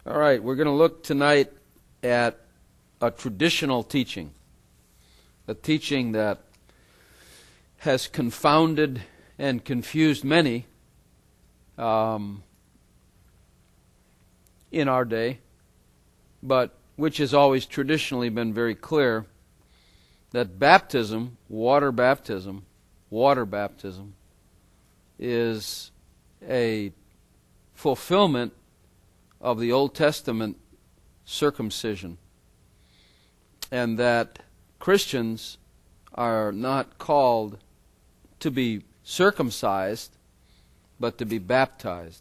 All right, we're going to look tonight at a traditional teaching, a teaching that has confounded and confused many in our day, but which has always traditionally been very clear that baptism, water baptism, is a fulfillment of the Old Testament circumcision, and that Christians are not called to be circumcised, but to be baptized.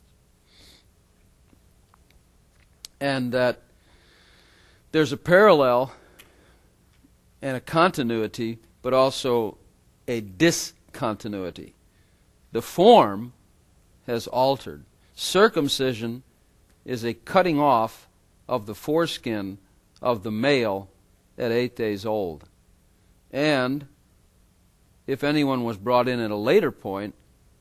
And that there's a parallel and a continuity, but also a discontinuity. The form has altered. Circumcision is a cutting off of the foreskin of the male at 8 days old. And if anyone was brought in at a later point,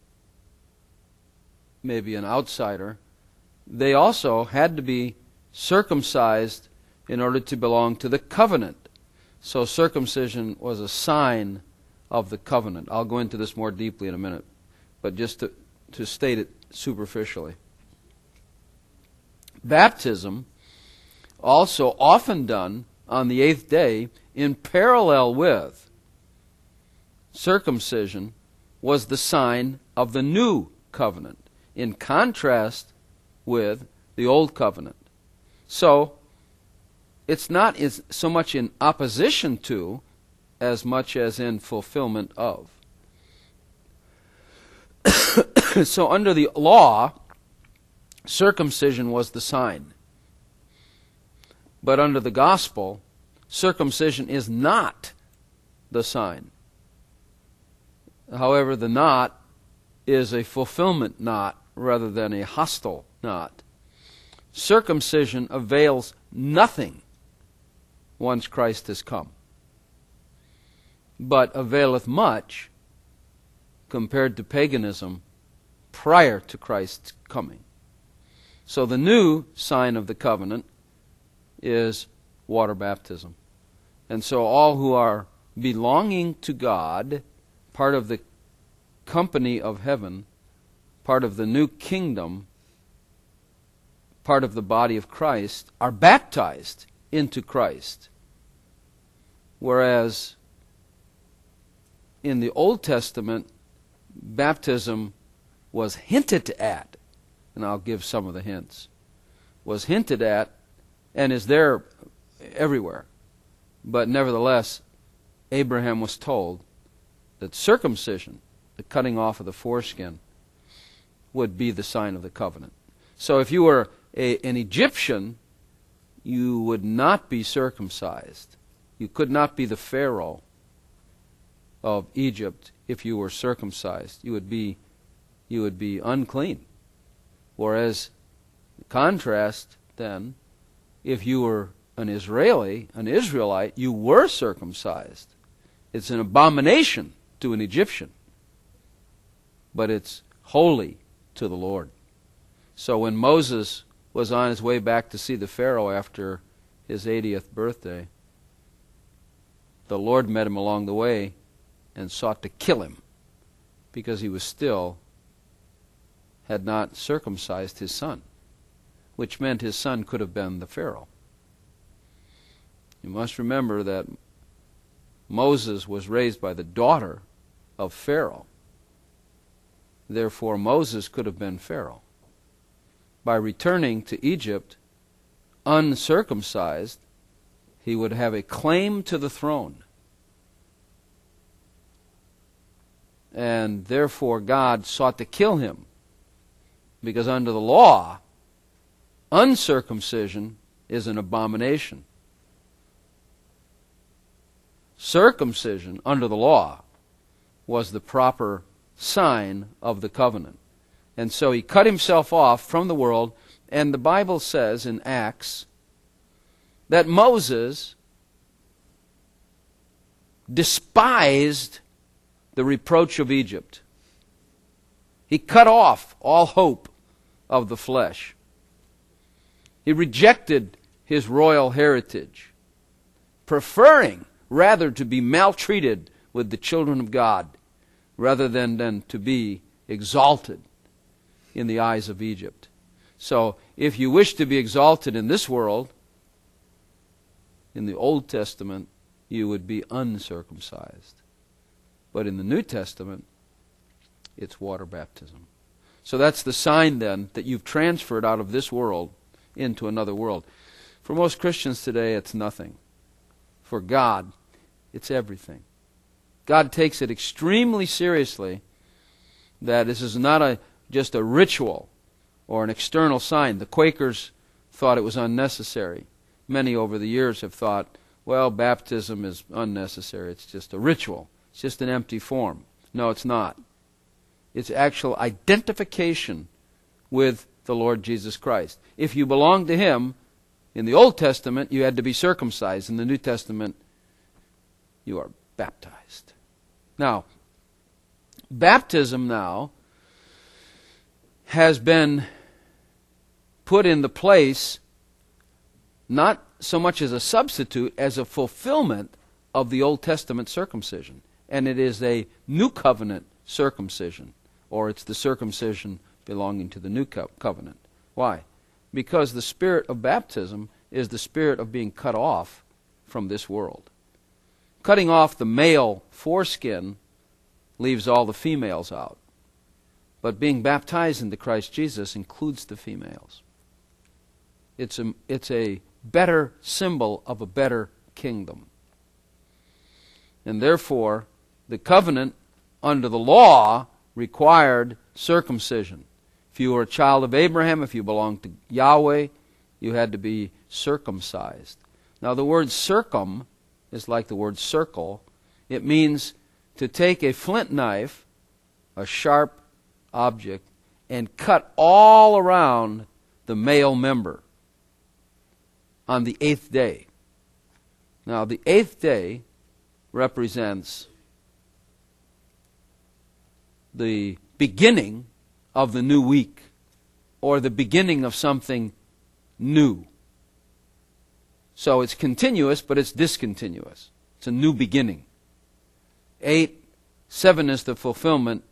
maybe an outsider, they also had to be circumcised in order to belong to the covenant. So circumcision was a sign of the covenant. I'll go into this more deeply in a minute, but just to state it superficially. Baptism, also often done on the 8th day in parallel with circumcision, was the sign of the new covenant, in contrast with the old covenant. So, it's not so much in opposition to as much as in fulfillment of. So under the law, circumcision was the sign. But under the gospel, circumcision is not the sign. However, the knot is a fulfillment knot rather than a hostile knot. Circumcision avails nothing once Christ has come, but availeth much compared to paganism prior to Christ's coming. So the new sign of the covenant is water baptism. And so all who are belonging to God, part of the company of heaven, part of the new kingdom, part of the body of Christ, are baptized into Christ. Whereas in the Old Testament, baptism was hinted at, and I'll give some of the hints, was hinted at and is there everywhere. But nevertheless, Abraham was told that circumcision, the cutting off of the foreskin, would be the sign of the covenant. So if you were an Egyptian, you would not be circumcised. You could not be the Pharaoh of Egypt if you were circumcised. You would be unclean. Whereas, in contrast, then, if you were an Israelite, you were circumcised. It's an abomination to an Egyptian, but it's holy to the Lord. So when Moses was on his way back to see the Pharaoh after his 80th birthday, the Lord met him along the way and sought to kill him because he was still had not circumcised his son, which meant his son could have been the Pharaoh. You must remember that Moses was raised by the daughter of Pharaoh. Therefore, Moses could have been Pharaoh. By returning to Egypt uncircumcised, he would have a claim to the throne. And therefore, God sought to kill him, because under the law, uncircumcision is an abomination. Circumcision, under the law, was the proper sign of the covenant. And so he cut himself off from the world, and the Bible says in Acts that Moses despised the reproach of Egypt. He cut off all hope of the flesh. He rejected his royal heritage, preferring rather to be maltreated with the children of God rather than to be exalted in the eyes of Egypt. So if you wish to be exalted in this world, in the Old Testament, you would be uncircumcised. But in the New Testament, it's water baptism. So that's the sign then that you've transferred out of this world into another world. For most Christians today, it's nothing. For God, it's everything. God takes it extremely seriously that this is not just a ritual or an external sign. The Quakers thought it was unnecessary. Many over the years have thought, well, baptism is unnecessary. It's just a ritual. It's just an empty form. No, it's not. It's actual identification with the Lord Jesus Christ. If you belong to Him, in the Old Testament, you had to be circumcised. In the New Testament, you are baptized. Now, baptism now has been put in the place not so much as a substitute as a fulfillment of the Old Testament circumcision. And it is a new covenant circumcision, or it's the circumcision belonging to the new covenant. Why? Because the spirit of baptism is the spirit of being cut off from this world. Cutting off the male foreskin leaves all the females out. But being baptized into Christ Jesus includes the females. It's a better symbol of a better kingdom. And therefore, the covenant under the law required circumcision. If you were a child of Abraham, if you belonged to Yahweh, you had to be circumcised. Now the word circum is like the word circle. It means to take a flint knife, a sharp object, and cut all around the male member on the 8th day. Now the 8th day represents the beginning of the new week, or the beginning of something new. So it's continuous, but it's discontinuous. It's a new beginning. 7 is the fulfillment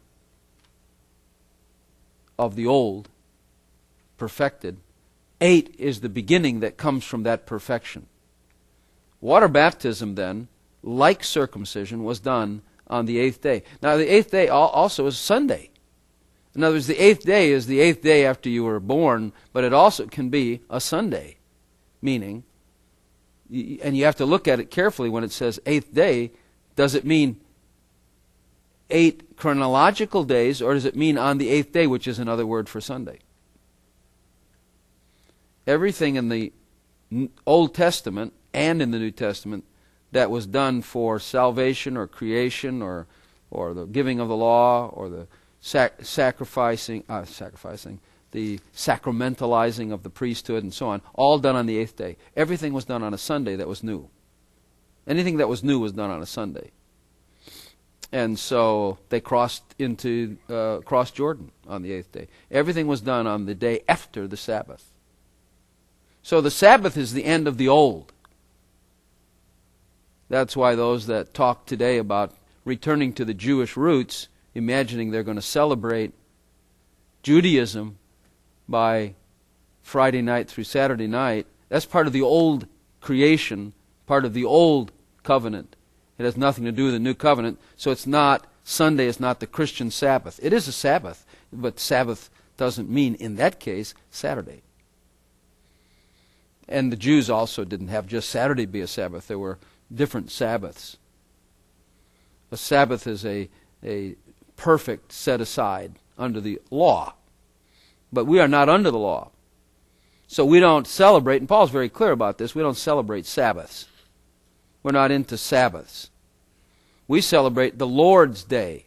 of the old, perfected. 8 is the beginning that comes from that perfection. Water baptism then, like circumcision, was done on the 8th day. Now the 8th day also is Sunday. In other words, the 8th day is the 8th day after you were born, but it also can be a Sunday. Meaning, and you have to look at it carefully when it says 8th day, does it mean 8 chronological days, or does it mean on the 8th day, which is another word for Sunday? Everything in the Old Testament and in the New Testament that was done for salvation or creation or the giving of the law or the sacrificing, the sacramentalizing of the priesthood and so on, all done on the 8th day. Everything was done on a Sunday that was new. Anything that was new was done on a Sunday. And so they crossed Jordan on the 8th day. Everything was done on the day after the Sabbath. So the Sabbath is the end of the old. That's why those that talk today about returning to the Jewish roots, imagining they're going to celebrate Judaism by Friday night through Saturday night, that's part of the old creation, part of the old covenant. It has nothing to do with the new covenant. So it's not, Sunday is not the Christian Sabbath. It is a Sabbath, but Sabbath doesn't mean, in that case, Saturday. And the Jews also didn't have just Saturday be a Sabbath. There were different Sabbaths. A Sabbath is a perfect set aside under the law. But we are not under the law. So we don't celebrate, and Paul's very clear about this, we don't celebrate Sabbaths. We're not into Sabbaths. We celebrate the Lord's Day.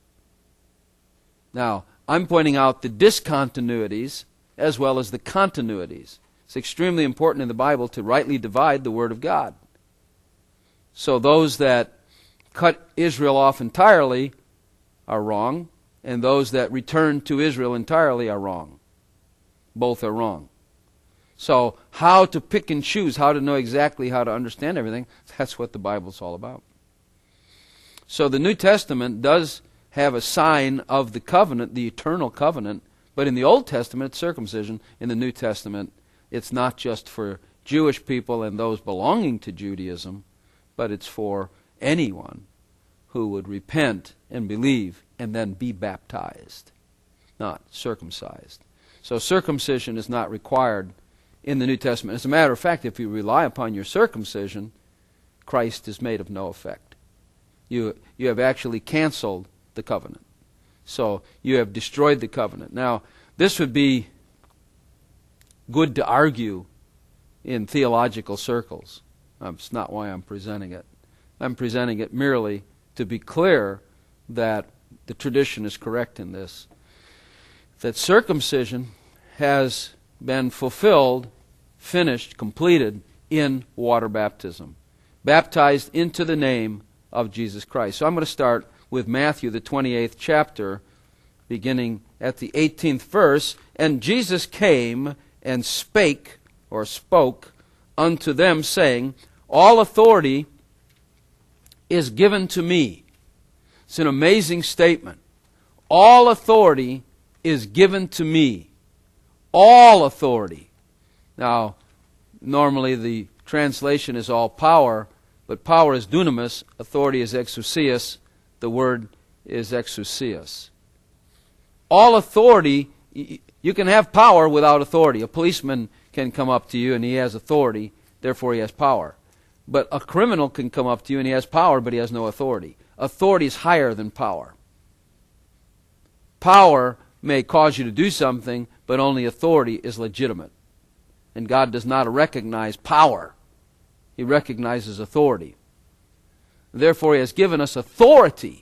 Now, I'm pointing out the discontinuities as well as the continuities. It's extremely important in the Bible to rightly divide the Word of God. So those that cut Israel off entirely are wrong, and those that return to Israel entirely are wrong. Both are wrong. So how to pick and choose, how to know exactly how to understand everything, that's what the Bible's all about. So the New Testament does have a sign of the covenant, the eternal covenant, but in the Old Testament, it's circumcision. In the New Testament, it's not just for Jewish people and those belonging to Judaism, but it's for anyone who would repent and believe and then be baptized, not circumcised. So circumcision is not required in the New Testament. As a matter of fact, if you rely upon your circumcision, Christ is made of no effect. You have actually canceled the covenant. So you have destroyed the covenant. Now, this would be good to argue in theological circles. That's not why I'm presenting it. I'm presenting it merely to be clear that the tradition is correct in this. That circumcision has been fulfilled, finished, completed in water baptism. Baptized into the name of Jesus Christ. So I'm going to start with Matthew, the 28th chapter, beginning at the 18th verse. And Jesus came and spake, or spoke, unto them, saying, All authority is given to me. It's an amazing statement. All authority is given to me. All authority. Now, normally the translation is all power, but power is dunamis, authority is exousias, the word is exousias. All authority, you can have power without authority. A policeman can come up to you and he has authority, therefore he has power. But a criminal can come up to you and he has power, but he has no authority. Authority is higher than power. Power may cause you to do something, but only authority is legitimate. And God does not recognize power. He recognizes authority. Therefore, He has given us authority.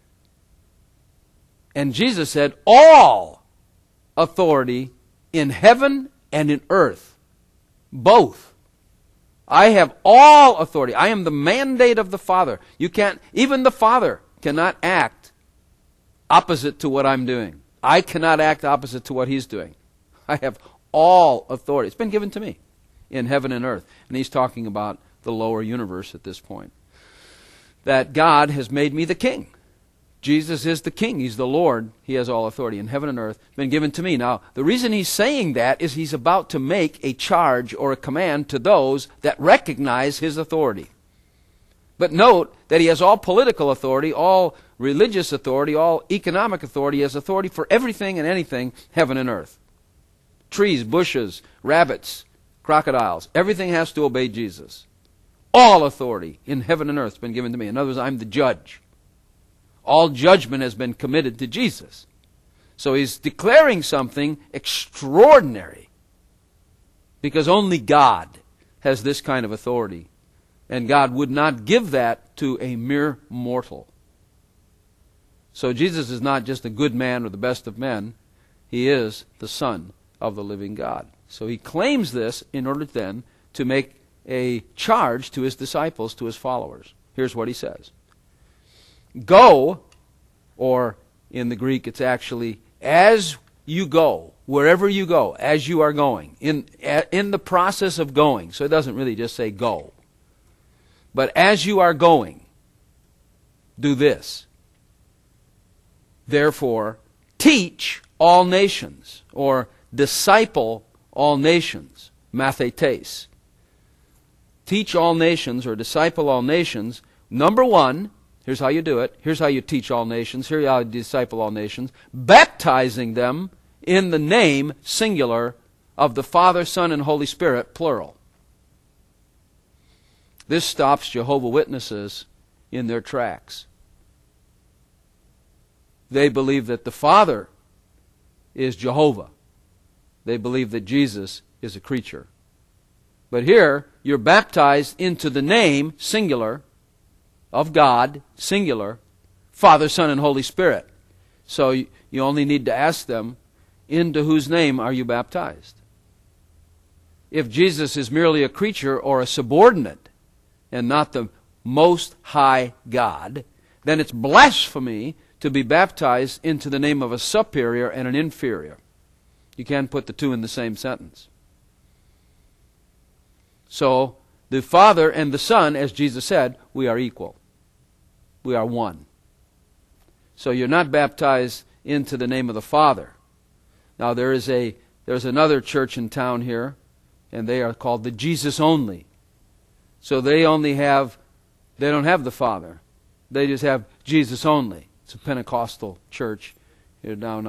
And Jesus said, all authority in heaven and in earth. Both. I have all authority. I am the mandate of the Father. You can't, even the Father cannot act opposite to what I'm doing. I cannot act opposite to what He's doing. I have all authority. It's been given to me in heaven and earth. And He's talking about the lower universe at this point. That God has made me the king. Jesus is the king. He's the Lord. He has all authority in heaven and earth. Been given to me. Now, the reason He's saying that is He's about to make a charge or a command to those that recognize His authority. But note that He has all political authority, all religious authority, all economic authority. He has authority for everything and anything, heaven and earth. Trees, bushes, rabbits, crocodiles. Everything has to obey Jesus. All authority in heaven and earth has been given to me. In other words, I'm the judge. All judgment has been committed to Jesus. So He's declaring something extraordinary. Because only God has this kind of authority. And God would not give that to a mere mortal. So Jesus is not just a good man or the best of men. He is the Son of the living God. So He claims this in order then to make a charge to His disciples, to His followers. Here's what He says. Go, or in the Greek it's actually, as you go, wherever you go, as you are going, in the process of going. So it doesn't really just say go. But as you are going, do this. Therefore, teach all nations, or disciple all nations, mathetes. Teach all nations, or disciple all nations. Number one, here's how you do it. Here's how you teach all nations. Here's how you disciple all nations. Baptizing them in the name, singular, of the Father, Son, and Holy Spirit, plural. This stops Jehovah's Witnesses in their tracks. They believe that the Father is Jehovah. They believe that Jesus is a creature. But here, you're baptized into the name, singular, of God, singular, Father, Son, and Holy Spirit. So you only need to ask them, into whose name are you baptized? If Jesus is merely a creature or a subordinate, and not the Most High God, then it's blasphemy to be baptized into the name of a superior and an inferior. You can't put the two in the same sentence. So the Father and the Son, as Jesus said, we are equal. We are one. So you're not baptized into the name of the Father. Now there's another church in town here, and they are called the Jesus Only. So they don't have the Father. They just have Jesus Only. It's a Pentecostal church here down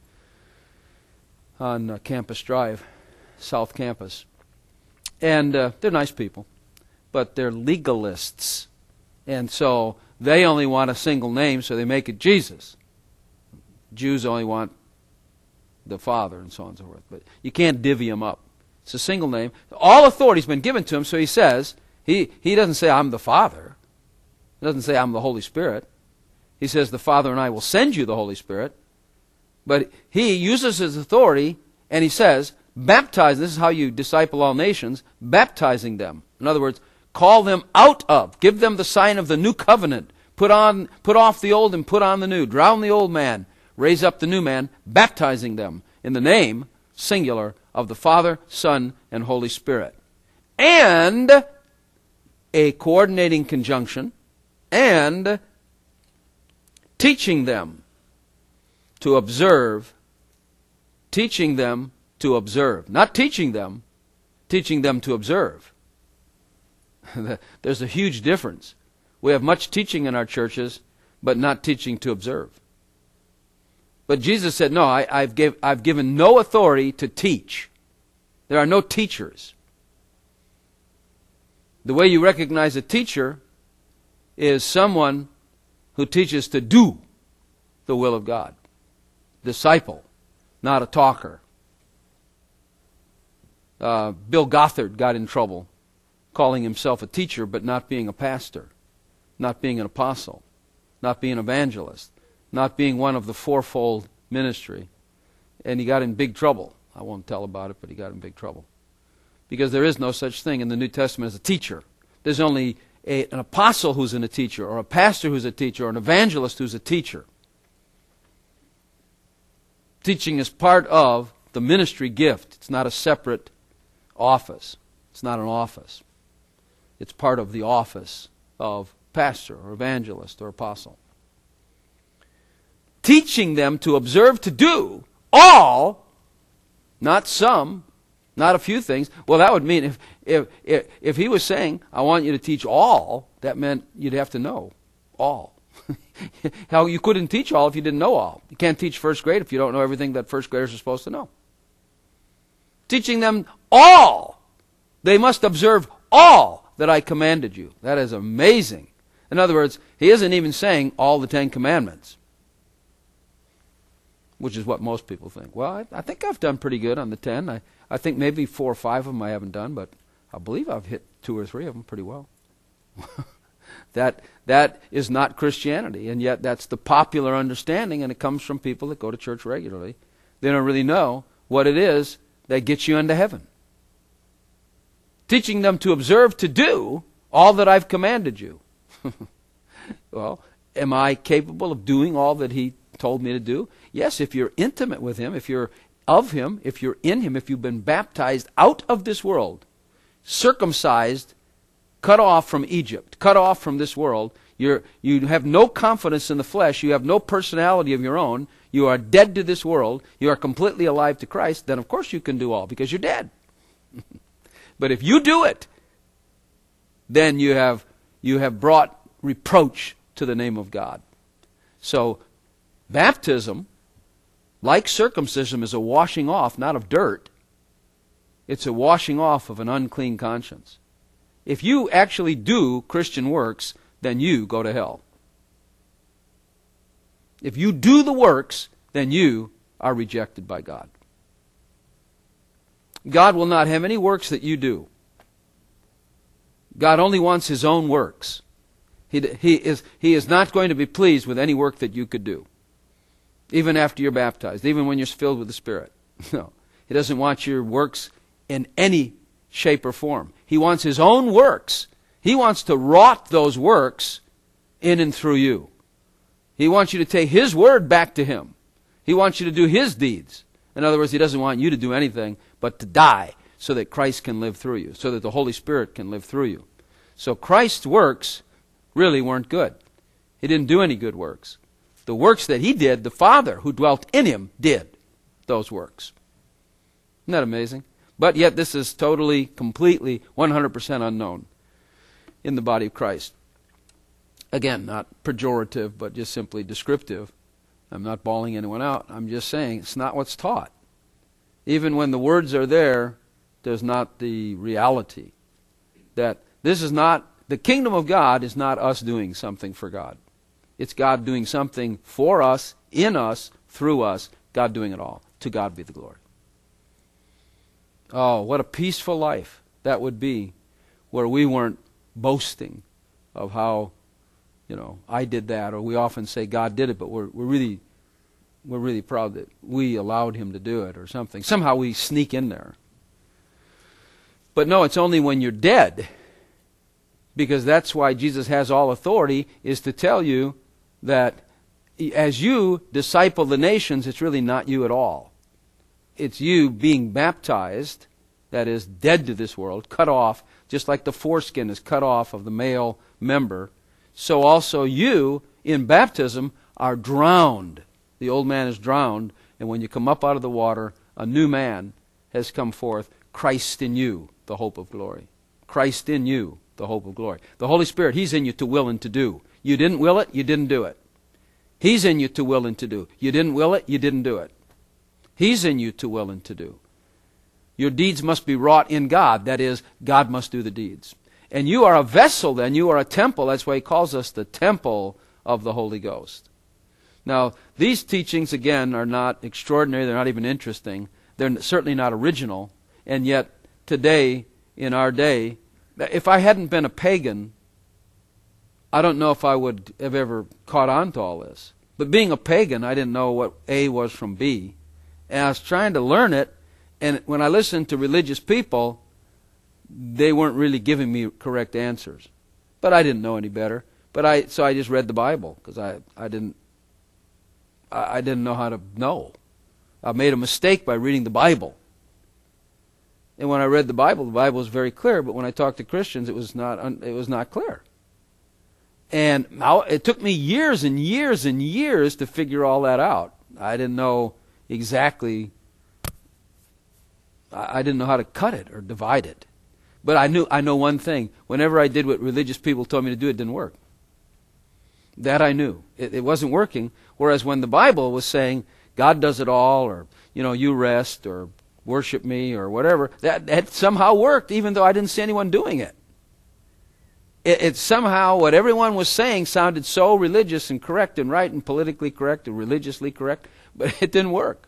on Campus Drive, South Campus. And they're nice people, but they're legalists. And so they only want a single name, so they make it Jesus. Jews only want the Father, and so on and so forth. But you can't divvy them up. It's a single name. All authority's been given to him, so he says, he doesn't say, I'm the Father. He doesn't say, I'm the Holy Spirit. He says, the Father and I will send you the Holy Spirit. But he uses his authority, and he says, baptize, this is how you disciple all nations, baptizing them. In other words, call them out of, give them the sign of the new covenant. Put off the old and put on the new. Drown the old man, raise up the new man, baptizing them in the name, singular, of the Father, Son, and Holy Spirit. And a coordinating conjunction, and teaching them to observe, not teaching them to observe. There's a huge difference. We have much teaching in our churches, but not teaching to observe. But Jesus said, no, I've given no authority to teach. There are no teachers. The way you recognize a teacher is someone who teaches to do the will of God. Disciple, not a talker. Bill Gothard got in trouble calling himself a teacher but not being a pastor, not being an apostle, not being an evangelist, not being one of the fourfold ministry. And he got in big trouble. I won't tell about it, but he got in big trouble. Because there is no such thing in the New Testament as a teacher. There's only an apostle who's a teacher, or a pastor who's a teacher, or an evangelist who's a teacher. Teaching is part of the ministry gift. It's not a separate office. It's not an office. It's part of the office of pastor or evangelist or apostle. Teaching them to observe to do all, not some, not a few things. Well, that would mean if he was saying, I want you to teach all, that meant you'd have to know all. How you couldn't teach all if you didn't know all. You can't teach first grade if you don't know everything that first graders are supposed to know. Teaching them all. They must observe all that I commanded you. That is amazing. In other words, he isn't even saying all the 10 commandments, which is what most people think. Well, I think I've done pretty good on the 10. I think maybe 4 or 5 of them I haven't done, but I believe I've hit 2 or 3 of them pretty well. That is not Christianity, and yet that's the popular understanding, and it comes from people that go to church regularly. They don't really know what it is that gets you into heaven. Teaching them to observe to do all that I've commanded you. Well, am I capable of doing all that he told me to do? Yes, if you're intimate with him, if you're of him, if you're in him, if you've been baptized out of this world, circumcised, cut off from Egypt, cut off from this world, you have no confidence in the flesh, you have no personality of your own, you are dead to this world, you are completely alive to Christ, then of course you can do all, because you're dead. But if you do it, then you have brought reproach to the name of God. So, baptism, like circumcision, is a washing off, not of dirt. It's a washing off of an unclean conscience. If you actually do Christian works, then you go to hell. If you do the works, then you are rejected by God. God will not have any works that you do. God only wants his own works. He is not going to be pleased with any work that you could do, even after you're baptized, even when you're filled with the Spirit. No, he doesn't want your works in any shape or form. He wants his own works. He wants to wrought those works in and through you. He wants you to take his word back to him. He wants you to do his deeds. In other words, he doesn't want you to do anything but to die so that Christ can live through you, so that the Holy Spirit can live through you. So Christ's works really weren't good. He didn't do any good works. The works that he did, the Father who dwelt in him did those works. Isn't that amazing? But yet this is totally, completely, 100% unknown in the body of Christ. Again, not pejorative, but just simply descriptive. I'm not bawling anyone out. I'm just saying it's not what's taught. Even when the words are there, there's not the reality. That this is not, the kingdom of God is not us doing something for God. It's God doing something for us, in us, through us, God doing it all. To God be the glory. Oh, what a peaceful life that would be, where we weren't boasting of how, I did that, or we often say God did it, but we're really proud that we allowed him to do it or something. Somehow we sneak in there. But no, it's only when you're dead, because that's why Jesus has all authority, is to tell you that as you disciple the nations, it's really not you at all. It's you being baptized, that is, dead to this world, cut off, just like the foreskin is cut off of the male member. So also you, in baptism, are drowned. The old man is drowned, and when you come up out of the water, a new man has come forth, Christ in you, the hope of glory. Christ in you, the hope of glory. The Holy Spirit, he's in you to will and to do. You didn't will it, you didn't do it. He's in you to will and to do. You didn't will it, you didn't do it. He's in you to will and to do. Your deeds must be wrought in God. That is, God must do the deeds. And you are a vessel then. You are a temple. That's why he calls us the temple of the Holy Ghost. Now, these teachings, again, are not extraordinary. They're not even interesting. They're certainly not original. And yet, today, in our day, if I hadn't been a pagan, I don't know if I would have ever caught on to all this. But being a pagan, I didn't know what A was from B. And I was trying to learn it, and when I listened to religious people, they weren't really giving me correct answers. But I didn't know any better. So I just read the Bible, because I didn't know how to know. I made a mistake by reading the Bible. And when I read the Bible was very clear, but when I talked to Christians, it was not clear. And it took me years and years and years to figure all that out. I didn't know exactly, I didn't know how to cut it or divide it. But I know one thing. Whenever I did what religious people told me to do, it didn't work. That I knew. It wasn't working. Whereas when the Bible was saying, God does it all, or, you rest, or worship me, or whatever, that somehow worked, even though I didn't see anyone doing it. It somehow, what everyone was saying sounded so religious and correct and right and politically correct and religiously correct, but it didn't work.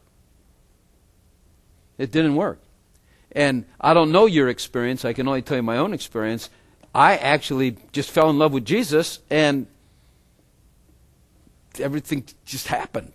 It didn't work. And I don't know your experience. I can only tell you my own experience. I actually just fell in love with Jesus, and everything just happened.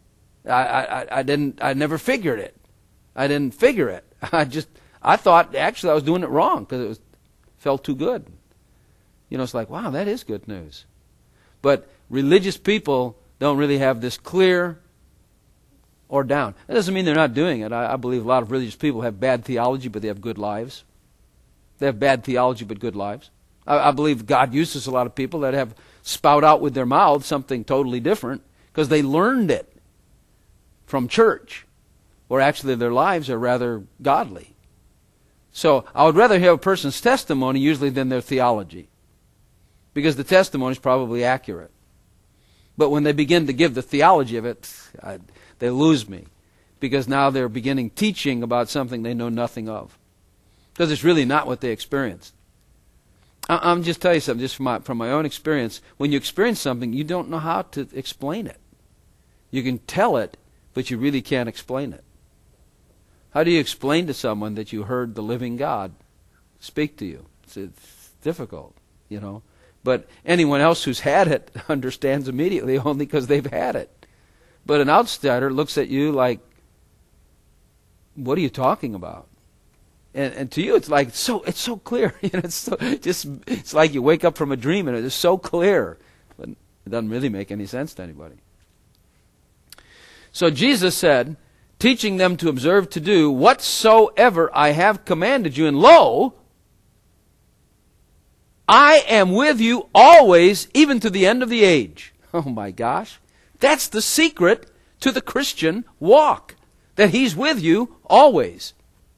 I never figured it. I didn't figure it. I thought actually I was doing it wrong because felt too good. It's like, wow, that is good news. But religious people don't really have this clear or down. That doesn't mean they're not doing it. I believe a lot of religious people have bad theology, but they have good lives. They have bad theology, but good lives. I believe God uses a lot of people that have spout out with their mouths something totally different because they learned it from church, where actually their lives are rather godly. So I would rather hear a person's testimony usually than their theology, because the testimony is probably accurate. But when they begin to give the theology of it, they lose me, because now they're beginning teaching about something they know nothing of, because it's really not what they experienced. I'm just telling you something, just from my own experience. When you experience something, you don't know how to explain it. You can tell it, but you really can't explain it. How do you explain to someone that you heard the living God speak to you? It's difficult, But anyone else who's had it understands immediately, only because they've had it. But an outsider looks at you like, what are you talking about? And to you, it's like it's so clear. It's like you wake up from a dream and it's so clear, but it doesn't really make any sense to anybody. So Jesus said teaching them to observe to do whatsoever I have commanded you. And lo, I am with you always, even to the end of the age. Oh my gosh. That's the secret to the Christian walk, that He's with you always.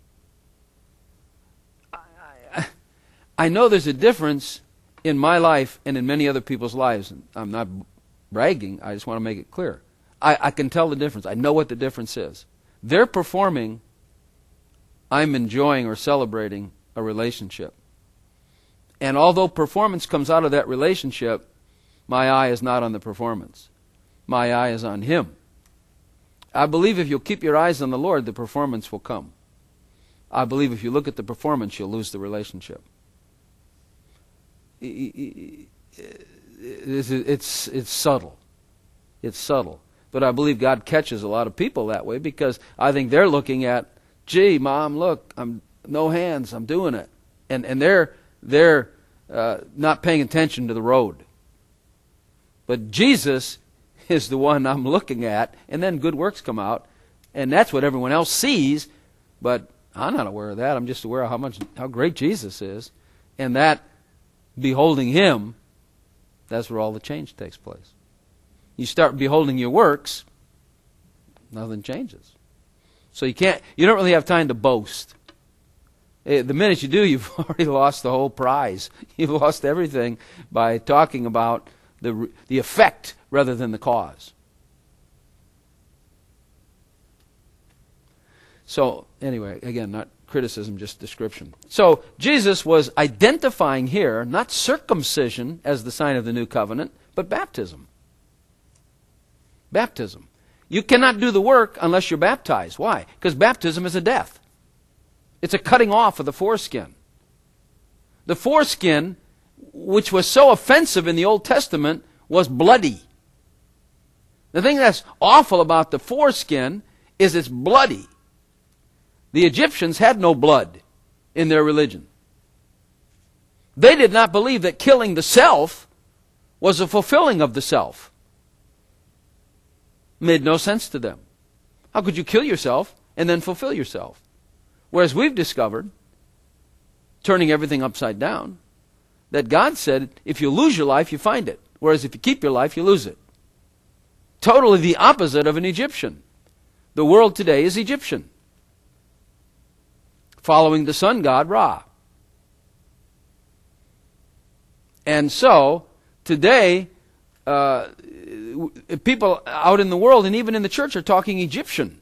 I know there's a difference in my life and in many other people's lives. I'm not bragging. I just want to make it clear. I can tell the difference. I know what the difference is. They're performing. I'm enjoying or celebrating a relationship. And although performance comes out of that relationship, my eye is not on the performance. My eye is on Him. I believe if you'll keep your eyes on the Lord, the performance will come. I believe if you look at the performance, you'll lose the relationship. It's subtle. It's subtle. But I believe God catches a lot of people that way, because I think they're looking at, gee, Mom, look, I'm no hands, I'm doing it. And they're not paying attention to the road. But Jesus is the one I'm looking at, and then good works come out, and that's what everyone else sees, but I'm not aware of that. I'm just aware of how great Jesus is, and that beholding Him, that's where all the change takes place. You start beholding your works, nothing changes. So you don't really have time to boast. The minute you do, you've already lost the whole prize. You've lost everything by talking about the effect rather than the cause. So anyway, again, not criticism, just description. So Jesus was identifying here not circumcision as the sign of the new covenant, but baptism. Baptism. You cannot do the work unless you're baptized. Why? Because baptism is a death. It's a cutting off of the foreskin. The foreskin, which was so offensive in the Old Testament, was bloody. The thing that's awful about the foreskin is it's bloody. The Egyptians had no blood in their religion. They did not believe that killing the self was a fulfilling of the self. Made no sense to them. How could you kill yourself and then fulfill yourself? Whereas we've discovered, turning everything upside down, that God said, if you lose your life, you find it. Whereas if you keep your life, you lose it. Totally the opposite of an Egyptian. The world today is Egyptian, following the sun god Ra. And so, today, people out in the world and even in the church are talking Egyptian,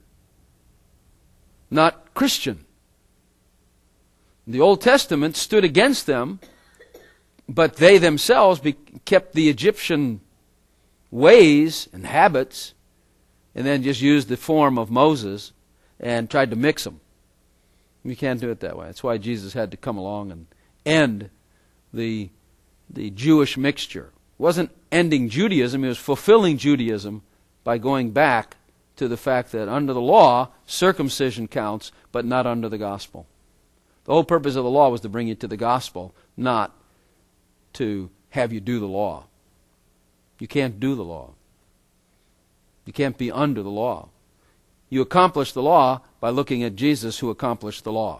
not Christian. The Old Testament stood against them, but they themselves kept the Egyptian ways and habits and then just used the form of Moses and tried to mix them. You can't do it that way. That's why Jesus had to come along and end the Jewish mixture. It wasn't ending Judaism, it was fulfilling Judaism by going back to the fact that under the law, circumcision counts, but not under the gospel. The whole purpose of the law was to bring you to the gospel, not to have you do the law. You can't do the law. You can't be under the law. You accomplish the law by looking at Jesus who accomplished the law.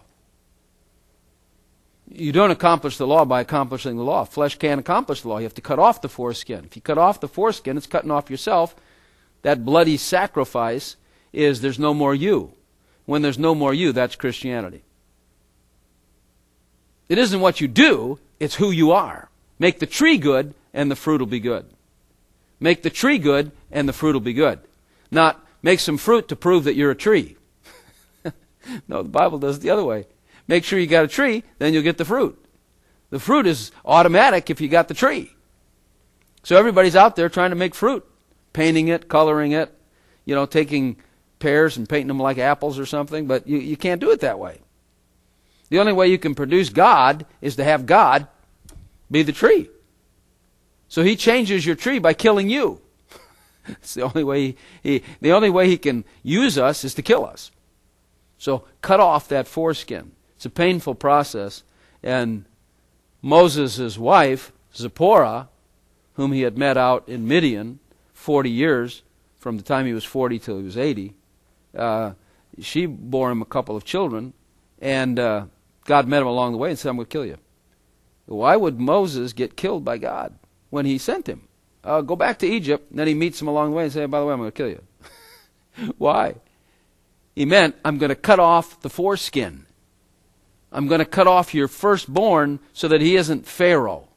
You don't accomplish the law by accomplishing the law. Flesh can't accomplish the law. You have to cut off the foreskin. If you cut off the foreskin, it's cutting off yourself. That bloody sacrifice is there's no more you. When there's no more you, that's Christianity. It isn't what you do, it's who you are. Make the tree good and the fruit will be good. Make the tree good and the fruit will be good. Not make some fruit to prove that you're a tree. No, the Bible does it the other way. Make sure you got a tree, then you'll get the fruit. The fruit is automatic if you got the tree. So everybody's out there trying to make fruit. Painting it, coloring it, taking pears and painting them like apples or something, but you can't do it that way. The only way you can produce God is to have God be the tree. So He changes your tree by killing you. It's the only way he can use us is to kill us. So cut off that foreskin. It's a painful process. And Moses' wife, Zipporah, whom he had met out in Midian 40 years, from the time he was 40 till he was 80, she bore him a couple of children, and God met him along the way and said, I'm going to kill you. Why would Moses get killed by God when he sent him? Go back to Egypt, and then he meets him along the way and says, by the way, I'm going to kill you. Why? He meant, I'm going to cut off the foreskin. I'm going to cut off your firstborn so that he isn't Pharaoh.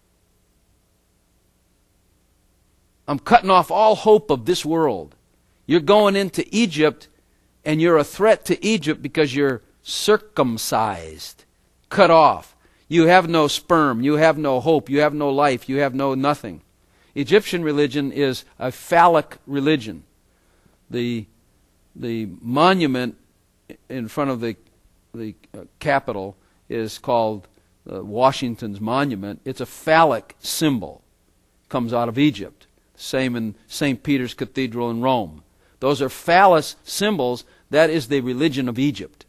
I'm cutting off all hope of this world. You're going into Egypt, and you're a threat to Egypt because you're circumcised, cut off. You have no sperm, you have no hope, you have no life, you have no nothing. Egyptian religion is a phallic religion. The monument in front of the Capitol is called Washington's Monument. It's a phallic symbol. Comes out of Egypt. Same in St. Peter's Cathedral in Rome. Those are phallus symbols. That is the religion of Egypt.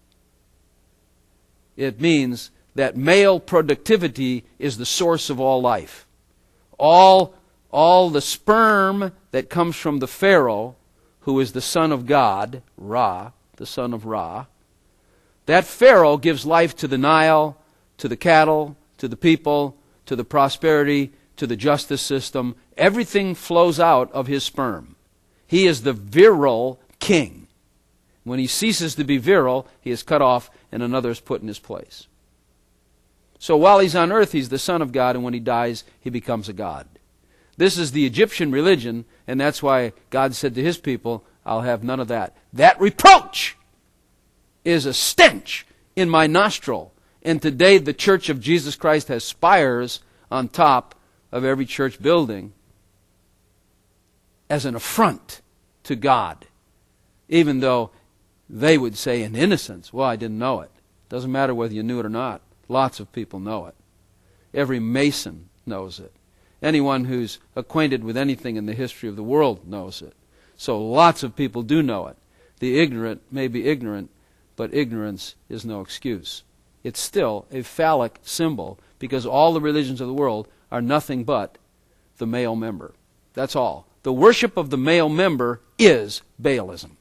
It means that male productivity is the source of all life. All the sperm that comes from the Pharaoh, who is the son of God, Ra, the son of Ra, that Pharaoh gives life to the Nile, to the cattle, to the people, to the prosperity, to the justice system. Everything flows out of his sperm. He is the virile king. When he ceases to be virile, he is cut off and another is put in his place. So while he's on earth, he's the son of God, and when he dies, he becomes a god. This is the Egyptian religion, and that's why God said to his people, I'll have none of that. That reproach is a stench in my nostril. And today the Church of Jesus Christ has spires on top of every church building as an affront to God. Even though they would say in innocence, well, I didn't know it. Doesn't matter whether you knew it or not. Lots of people know it. Every Mason knows it. Anyone who's acquainted with anything in the history of the world knows it. So lots of people do know it. The ignorant may be ignorant, but ignorance is no excuse. It's still a phallic symbol because all the religions of the world are nothing but the male member. That's all. The worship of the male member is Baalism.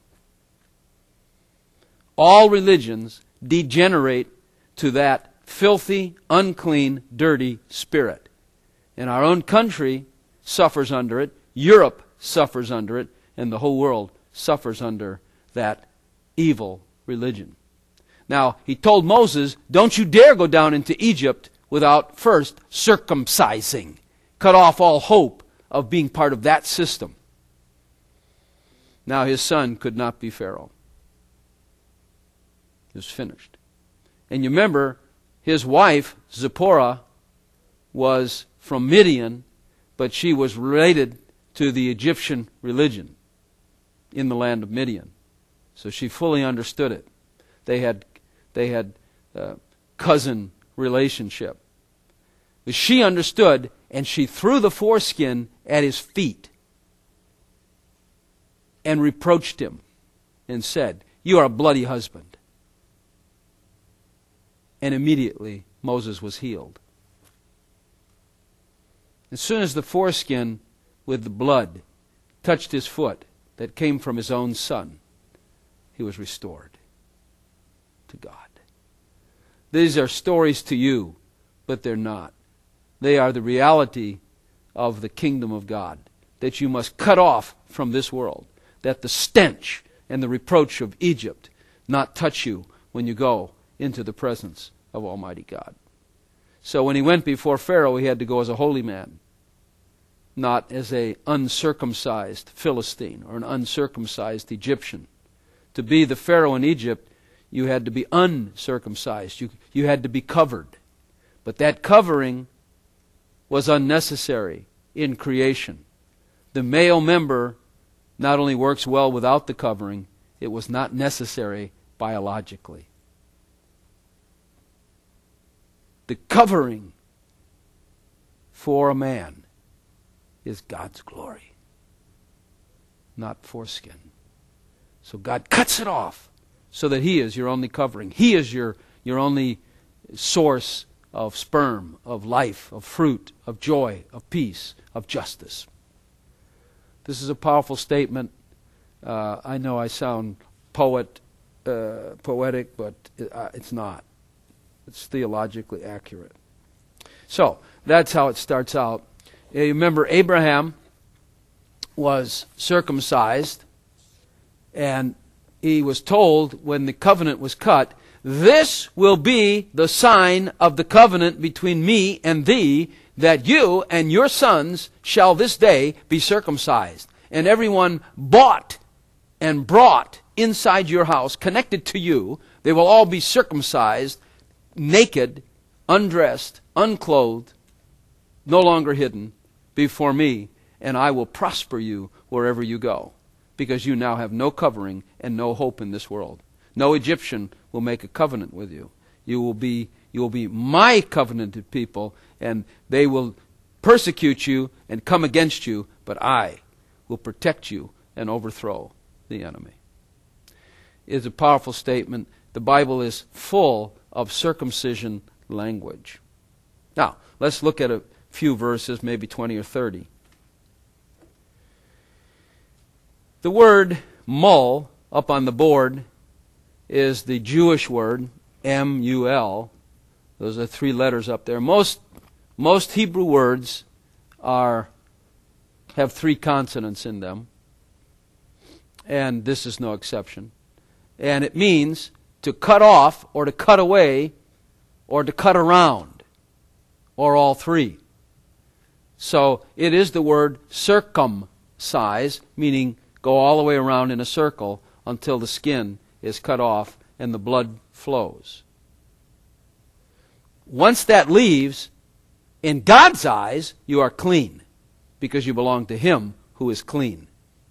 All religions degenerate to that filthy, unclean, dirty spirit. And our own country suffers under it, Europe suffers under it, and the whole world suffers under that evil religion. Now, he told Moses, don't you dare go down into Egypt without first circumcising. Cut off all hope of being part of that system. Now his son could not be Pharaoh. It was finished. And you remember, his wife, Zipporah, was from Midian, but she was related to the Egyptian religion in the land of Midian. So she fully understood it. They had cousin relationship. But she understood, and she threw the foreskin at his feet and reproached him and said, you are a bloody husband. And immediately Moses was healed. As soon as the foreskin with the blood touched his foot that came from his own son, he was restored to God. These are stories to you, but they're not. They are the reality of the kingdom of God, that you must cut off from this world, that the stench and the reproach of Egypt not touch you when you go into the presence of Almighty God. So when he went before Pharaoh, he had to go as a holy man, not as an uncircumcised Philistine or an uncircumcised Egyptian. To be the Pharaoh in Egypt, you had to be uncircumcised. You had to be covered. But that covering was unnecessary in creation. The male member not only works well without the covering, it was not necessary biologically. The covering for a man is God's glory, not foreskin. So God cuts it off so that He is your only covering. He is your only source of sperm, of life, of fruit, of joy, of peace, of justice. This is a powerful statement. I know I sound poet poetic, but it's not. It's theologically accurate. So, that's how it starts out. You remember Abraham was circumcised, and he was told when the covenant was cut, "This will be the sign of the covenant between me and thee, that you and your sons shall this day be circumcised. And everyone bought and brought inside your house, connected to you, they will all be circumcised, naked, undressed, unclothed, no longer hidden, before me, and I will prosper you wherever you go, because you now have no covering and no hope in this world. No Egyptian will make a covenant with you. You will be my covenanted people, and they will persecute you and come against you, but I will protect you and overthrow the enemy." It's a powerful statement. The Bible is full of circumcision language. Now, let's look at a few verses, maybe 20 or 30. The word mul up on the board is the Jewish word, M-U-L. Those are 3 letters up there. Most Hebrew words have 3 consonants in them, and this is no exception. And it means to cut off, or to cut away, or to cut around, or all 3. So it is the word circumcise, meaning go all the way around in a circle until the skin is cut off and the blood flows. Once that leaves, in God's eyes, you are clean, because you belong to Him who is clean.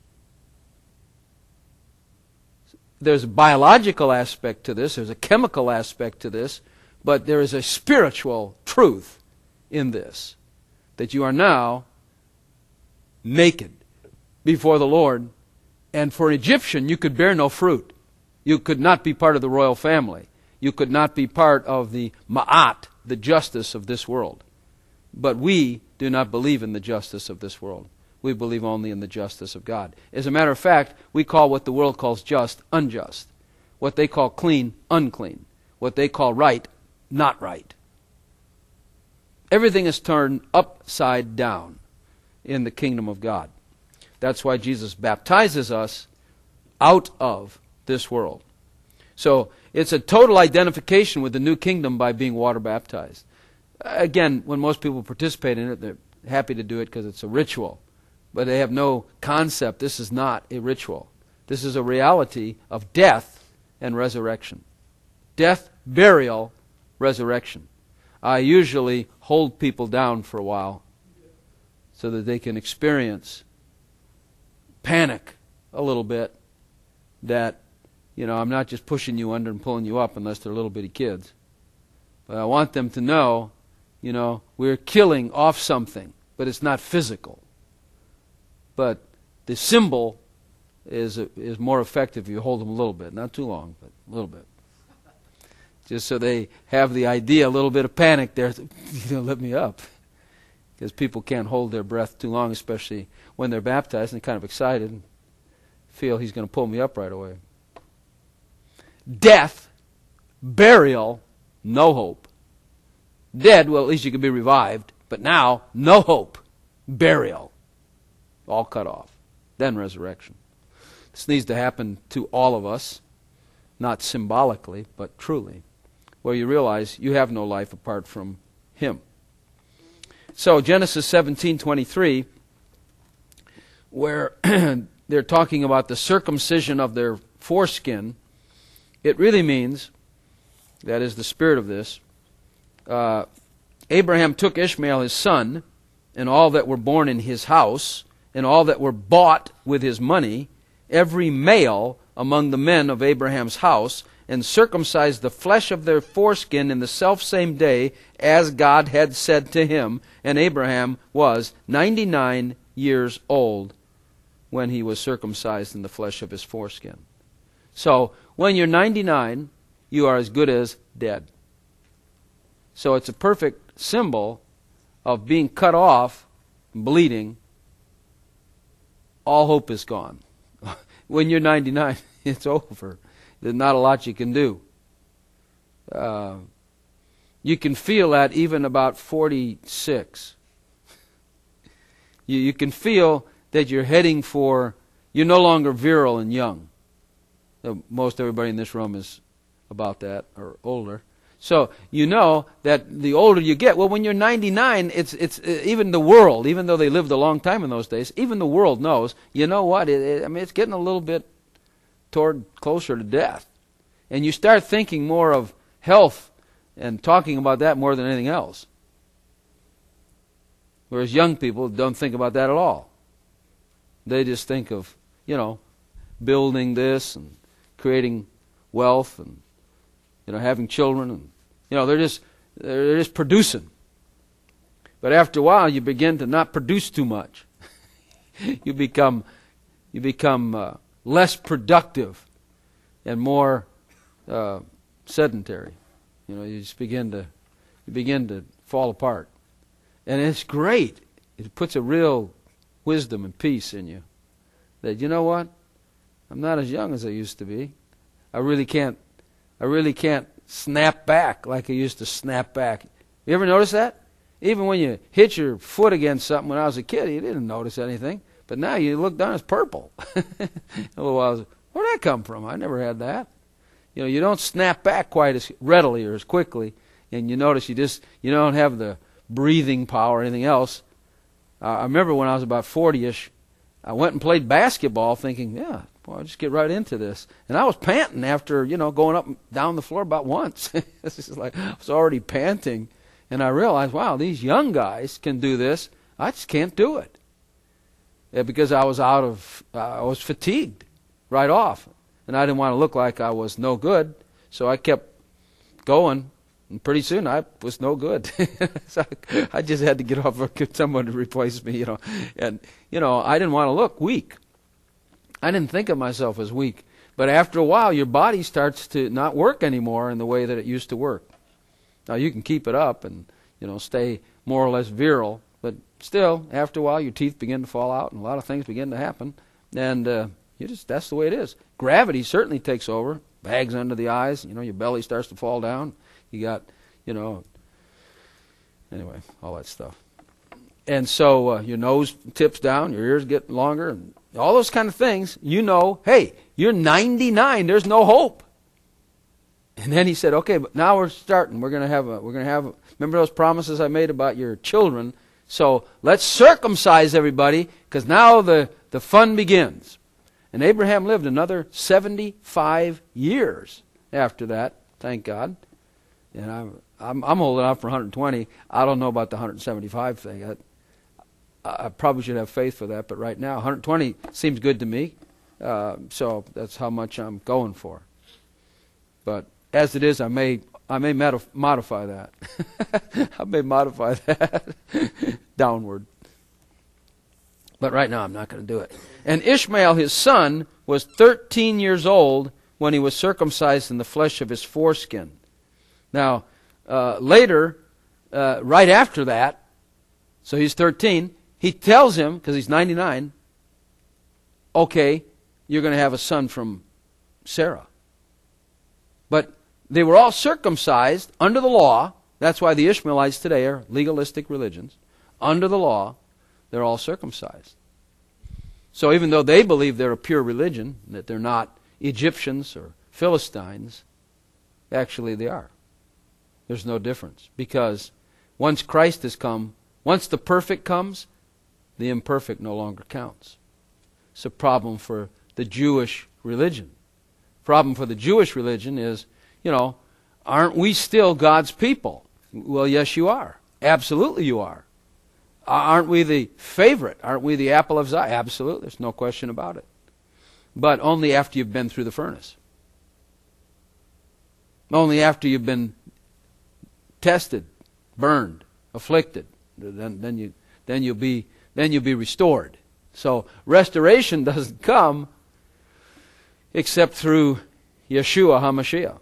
There's a biological aspect to this, there's a chemical aspect to this, but there is a spiritual truth in this, that you are now naked before the Lord. And for an Egyptian, you could bear no fruit. You could not be part of the royal family. You could not be part of the ma'at, the justice of this world. But we do not believe in the justice of this world. We believe only in the justice of God. As a matter of fact, we call what the world calls just, unjust. What they call clean, unclean. What they call right, not right. Everything is turned upside down in the kingdom of God. That's why Jesus baptizes us out of this world. So it's a total identification with the new kingdom by being water baptized. Again, when most people participate in it, they're happy to do it because it's a ritual. But they have no concept. This is not a ritual. This is a reality of death and resurrection. Death, burial, resurrection. I usually hold people down for a while so that they can experience panic a little bit, that, I'm not just pushing you under and pulling you up unless they're little bitty kids. But I want them to know, we're killing off something, but it's not physical. But the symbol is more effective if you hold them a little bit. Not too long, but a little bit. Just so they have the idea, a little bit of panic there, let me up. Because people can't hold their breath too long, especially when they're baptized and they're kind of excited and feel He's going to pull me up right away. Death, burial, no hope. Dead, well, at least you can be revived. But now, no hope. Burial. All cut off. Then resurrection. This needs to happen to all of us, not symbolically, but truly, where you realize you have no life apart from Him. So Genesis 17:23, where they're talking about the circumcision of their foreskin, it really means, that is the spirit of this, Abraham took Ishmael his son, and all that were born in his house, and all that were bought with his money, every male among the men of Abraham's house, and circumcised the flesh of their foreskin in the selfsame day as God had said to him. And Abraham was 99 years old when he was circumcised in the flesh of his foreskin. So, when you're 99, you are as good as dead. So it's a perfect symbol of being cut off, bleeding. All hope is gone. When you're 99, it's over. there's not a lot you can do. You can feel that even about 46. You can feel that you're heading for, you're no longer virile and young. Most everybody in this room is about that or older. So you know that the older you get, well, when you're 99, it's even the world, even though they lived a long time in those days, even the world knows, you know what, it's getting a little bit closer to death. And you start thinking more of health and talking about that more than anything else. Whereas young people don't think about that at all. They just think of, building this and creating wealth and having children, and they're just producing. But after a while, you begin to not produce too much. you become less productive and more sedentary. You just begin to fall apart, and it's great. It puts a real wisdom and peace in you. That what, I'm not as young as I used to be. I really can't snap back like I used to snap back. You ever notice that? Even when you hit your foot against something when I was a kid, you didn't notice anything. But now you look down, it's purple. A little while, where'd that come from? I never had that. You don't snap back quite as readily or as quickly, and you notice you don't have the breathing power or anything else. I remember when I was about 40-ish, I went and played basketball thinking, I'll just get right into this. And I was panting after, going up and down the floor about once. It's just like I was already panting. And I realized, wow, these young guys can do this. I just can't do it. Because I was fatigued right off. And I didn't want to look like I was no good. So I kept going. And pretty soon I was no good. So I just had to get off and get someone to replace me, And, I didn't want to look weak. I didn't think of myself as weak. But after a while, your body starts to not work anymore in the way that it used to work. Now, you can keep it up and, stay more or less virile. But still, after a while, your teeth begin to fall out and a lot of things begin to happen. And that's the way it is. Gravity certainly takes over. Bags under the eyes. Your belly starts to fall down. You got, anyway, all that stuff. And so your nose tips down, your ears get longer, and all those kind of things. Hey, you're 99. There's no hope. And then he said, okay, but now we're starting. We're going to have. Remember those promises I made about your children? So let's circumcise everybody, because now the fun begins. And Abraham lived another 75 years after that. Thank God. And I'm holding out for 120. I don't know about the 175 thing. I probably should have faith for that, but right now 120 seems good to me. So that's how much I'm going for. But as it is, I may modify that. I may modify that downward. But right now I'm not going to do it. And Ishmael, his son, was 13 years old when he was circumcised in the flesh of his foreskin. Now, later, right after that, so he's 13, he tells him, because he's 99, okay, you're going to have a son from Sarah. But they were all circumcised under the law. That's why the Ishmaelites today are legalistic religions. Under the law, they're all circumcised. So even though they believe they're a pure religion, that they're not Egyptians or Philistines, actually they are. There's no difference. Because once Christ has come, once the perfect comes, the imperfect no longer counts. It's a problem for the Jewish religion. Problem for the Jewish religion is, aren't we still God's people? Well, yes, you are. Absolutely you are. Aren't we the favorite? Aren't we the apple of his eye? Absolutely. There's no question about it. But only after you've been through the furnace. Only after you've been tested, burned, afflicted, then you'll be restored. So restoration doesn't come except through Yeshua HaMashiach.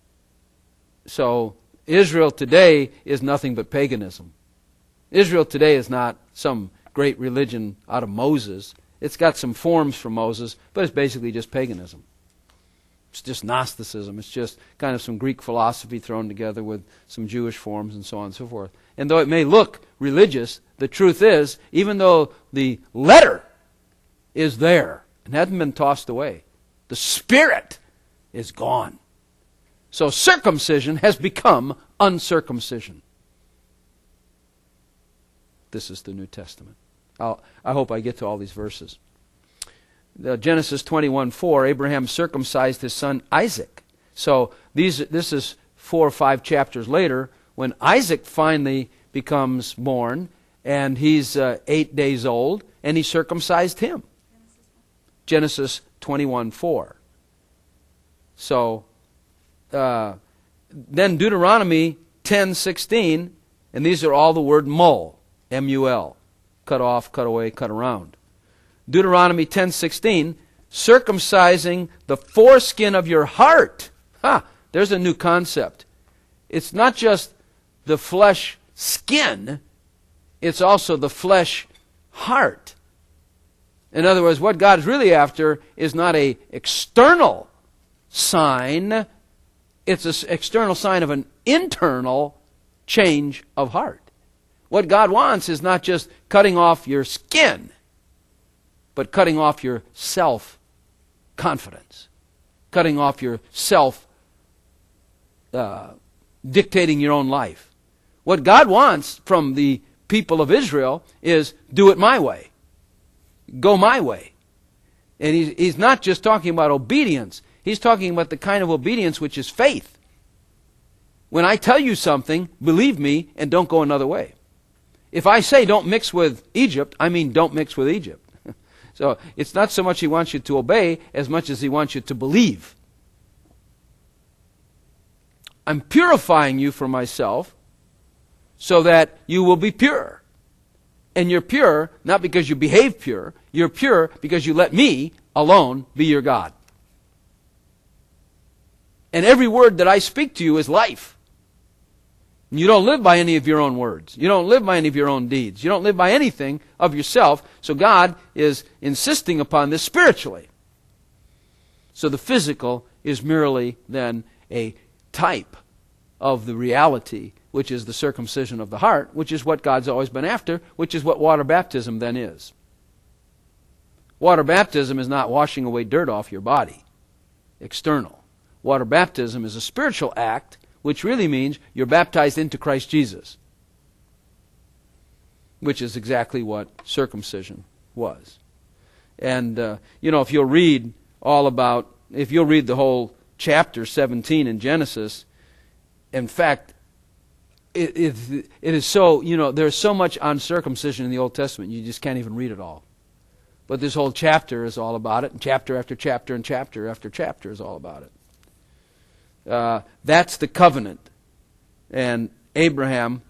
So Israel today is nothing but paganism. Israel today is not some great religion out of Moses. It's got some forms from Moses, but it's basically just paganism. It's just Gnosticism. It's just kind of some Greek philosophy thrown together with some Jewish forms and so on and so forth. And though it may look religious, the truth is, even though the letter is there and hasn't been tossed away, the spirit is gone. So circumcision has become uncircumcision. This is the New Testament. I hope I get to all these verses. Genesis 21:4, Abraham circumcised his son Isaac. So this is 4 or 5 chapters later when Isaac finally becomes born, and he's 8 days old, and he circumcised him. Genesis 21:4. So then Deuteronomy 10:16, and these are all the word mul, M-U-L, cut off, cut away, cut around. Deuteronomy 10:16, circumcising the foreskin of your heart. There's a new concept. It's not just the flesh skin, it's also the flesh heart. In other words, what God is really after is not an external sign, it's an external sign of an internal change of heart. What God wants is not just cutting off your skin, but cutting off your self-confidence, cutting off your dictating your own life. What God wants from the people of Israel is do it my way, go my way. And he's not just talking about obedience, he's talking about the kind of obedience which is faith. When I tell you something, believe me and don't go another way. If I say don't mix with Egypt, I mean don't mix with Egypt. So it's not so much he wants you to obey as much as he wants you to believe. I'm purifying you for myself so that you will be pure. And you're pure not because you behave pure. You're pure because you let me alone be your God. And every word that I speak to you is life. You don't live by any of your own words. You don't live by any of your own deeds. You don't live by anything of yourself. So God is insisting upon this spiritually. So the physical is merely then a type of the reality, which is the circumcision of the heart, which is what God's always been after, which is what water baptism then is. Water baptism is not washing away dirt off your body, external. Water baptism is a spiritual act, which really means you're baptized into Christ Jesus, which is exactly what circumcision was. And, if you'll read the whole chapter 17 in Genesis, in fact, it is so, there's so much on circumcision in the Old Testament, you just can't even read it all. But this whole chapter is all about it, and chapter after chapter and chapter after chapter is all about it. That's the covenant. And Abraham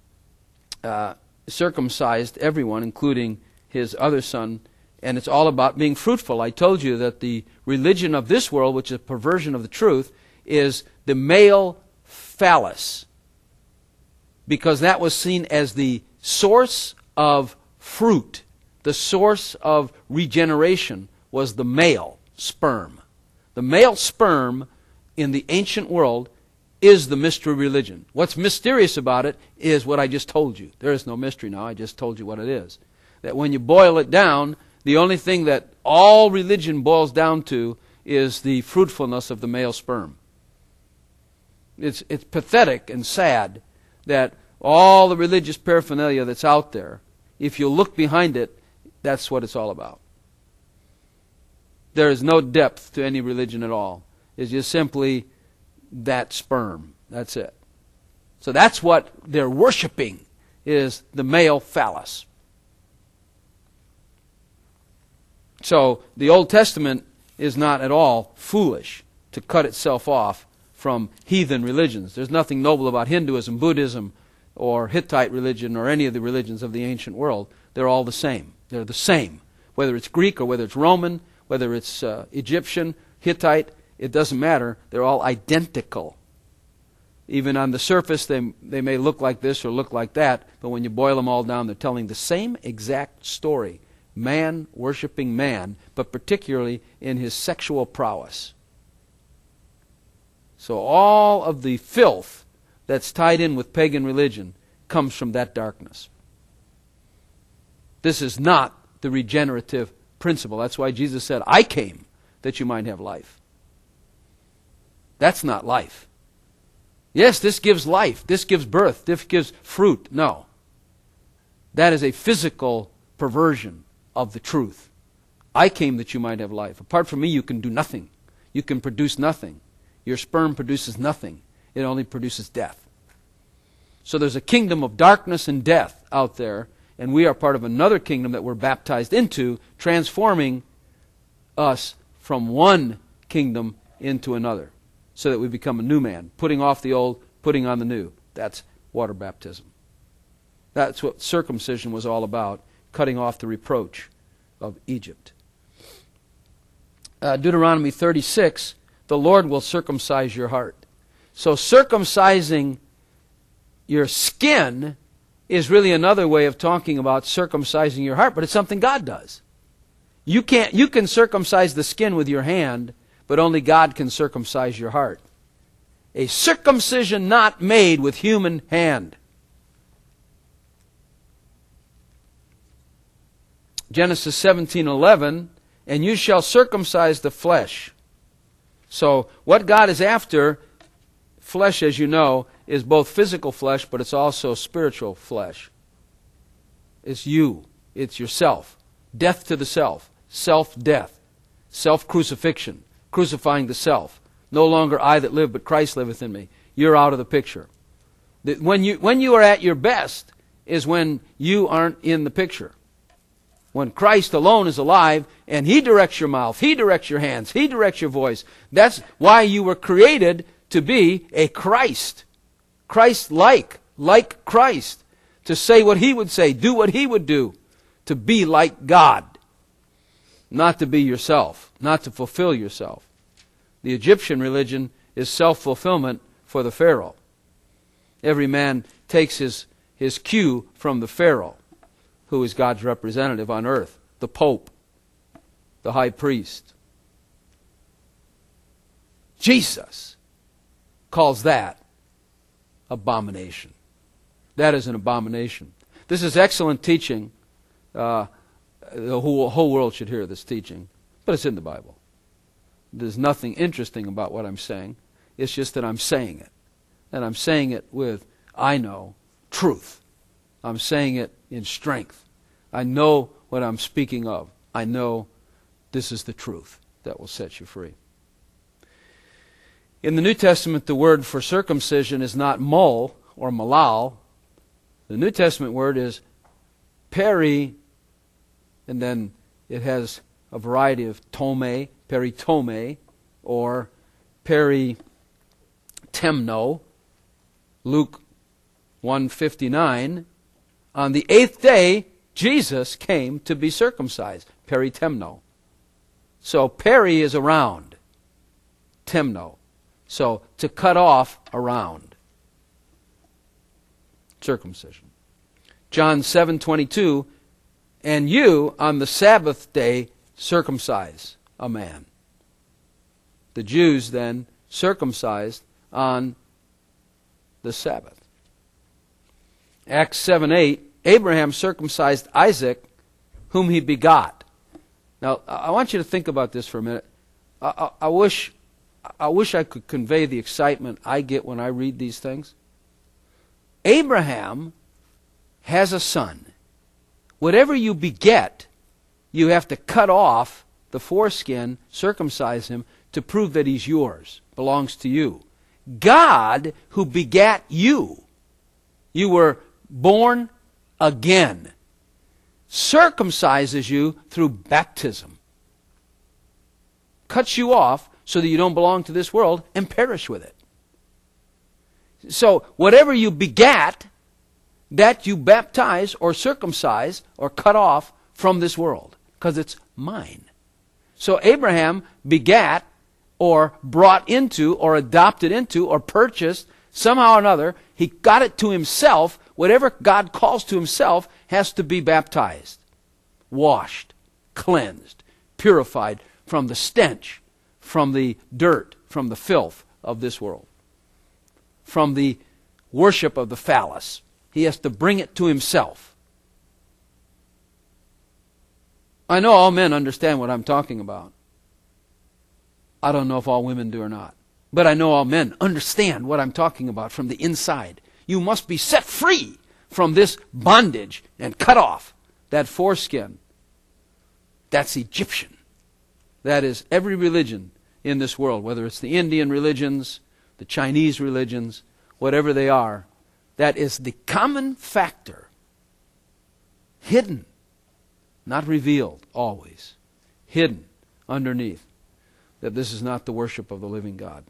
circumcised everyone, including his other son, and it's all about being fruitful. I told you that the religion of this world, which is a perversion of the truth, is the male phallus, because that was seen as the source of fruit. The source of regeneration was the male sperm. The male sperm in the ancient world is the mystery religion. What's mysterious about it is what I just told you. There is no mystery now. I just told you what it is. That when you boil it down, the only thing that all religion boils down to is the fruitfulness of the male sperm. It's pathetic and sad that all the religious paraphernalia that's out there, if you look behind it, that's what it's all about. There is no depth to any religion at all. It's just simply that sperm. That's it. So that's what they're worshiping, is the male phallus. So the Old Testament is not at all foolish to cut itself off from heathen religions. There's nothing noble about Hinduism, Buddhism, or Hittite religion, or any of the religions of the ancient world. They're all the same. They're the same. Whether it's Greek or whether it's Roman, whether it's Egyptian, Hittite, it doesn't matter. They're all identical. Even on the surface, they may look like this or look like that, but when you boil them all down, they're telling the same exact story. Man worshiping man, but particularly in his sexual prowess. So all of the filth that's tied in with pagan religion comes from that darkness. This is not the regenerative principle. That's why Jesus said, I came that you might have life. That's not life. Yes, this gives life. This gives birth. This gives fruit. No. That is a physical perversion of the truth. I came that you might have life. Apart from me, you can do nothing. You can produce nothing. Your sperm produces nothing. It only produces death. So there's a kingdom of darkness and death out there, and we are part of another kingdom that we're baptized into, transforming us from one kingdom into another, so that we become a new man, putting off the old, putting on the new. That's water baptism. That's what circumcision was all about, cutting off the reproach of Egypt. Deuteronomy 36, the Lord will circumcise your heart. So circumcising your skin is really another way of talking about circumcising your heart, but it's something God does. You can circumcise the skin with your hand, but only God can circumcise your heart. A circumcision not made with human hand. Genesis 17:11, and you shall circumcise the flesh. So what God is after, flesh, as you know, is both physical flesh, but it's also spiritual flesh. It's you. It's yourself. Death to the self. Self-death. Self-crucifixion. Crucifying the self. No longer I that live, but Christ liveth in me. You're out of the picture. When you are at your best is when you aren't in the picture. When Christ alone is alive, and He directs your mouth, He directs your hands, He directs your voice. That's why you were created to be a Christ. Christ-like, like Christ. To say what He would say, do what He would do. To be like God. Not to be yourself, not to fulfill yourself. The Egyptian religion is self-fulfillment for the Pharaoh. Every man takes his cue from the Pharaoh, who is God's representative on earth, the Pope, the High Priest. Jesus calls that abomination. That is an abomination. This is excellent teaching. The whole world should hear this teaching, but it's in the Bible. There's nothing interesting about what I'm saying. It's just that I'm saying it. And I'm saying it with, I know, truth. I'm saying it in strength. I know what I'm speaking of. I know this is the truth that will set you free. In the New Testament, the word for circumcision is not mol or malal. The New Testament word is peri, and then it has a variety of tome, peritome, or peritemno. Luke 1:59. On the 8th day, Jesus came to be circumcised. Peritemno. So peri is around. Temno. So to cut off around. Circumcision. John 7:22. And you on the Sabbath day circumcise a man. The Jews then circumcised on the Sabbath. Acts 7:8. Abraham circumcised Isaac, whom he begot. Now, I want you to think about this for a minute. I wish I could convey the excitement I get when I read these things. Abraham has a son. Whatever you beget, you have to cut off the foreskin, circumcise him, to prove that he's yours, belongs to you. God, who begat you, you were born again, circumcises you through baptism. Cuts you off so that you don't belong to this world and perish with it. So whatever you begat, that you baptize or circumcise or cut off from this world, because it's mine. So Abraham begat or brought into or adopted into or purchased somehow or another. He got it to himself. Whatever God calls to himself has to be baptized, washed, cleansed, purified from the stench, from the dirt, from the filth, of this world, from the worship of the phallus. He has to bring it to himself. I know all men understand what I'm talking about. I don't know if all women do or not. But I know all men understand what I'm talking about from the inside. You must be set free from this bondage and cut off that foreskin. That's Egyptian. That is every religion in this world, whether it's the Indian religions, the Chinese religions, whatever they are. That is the common factor. Hidden, not revealed always. Hidden underneath. That this is not the worship of the living God.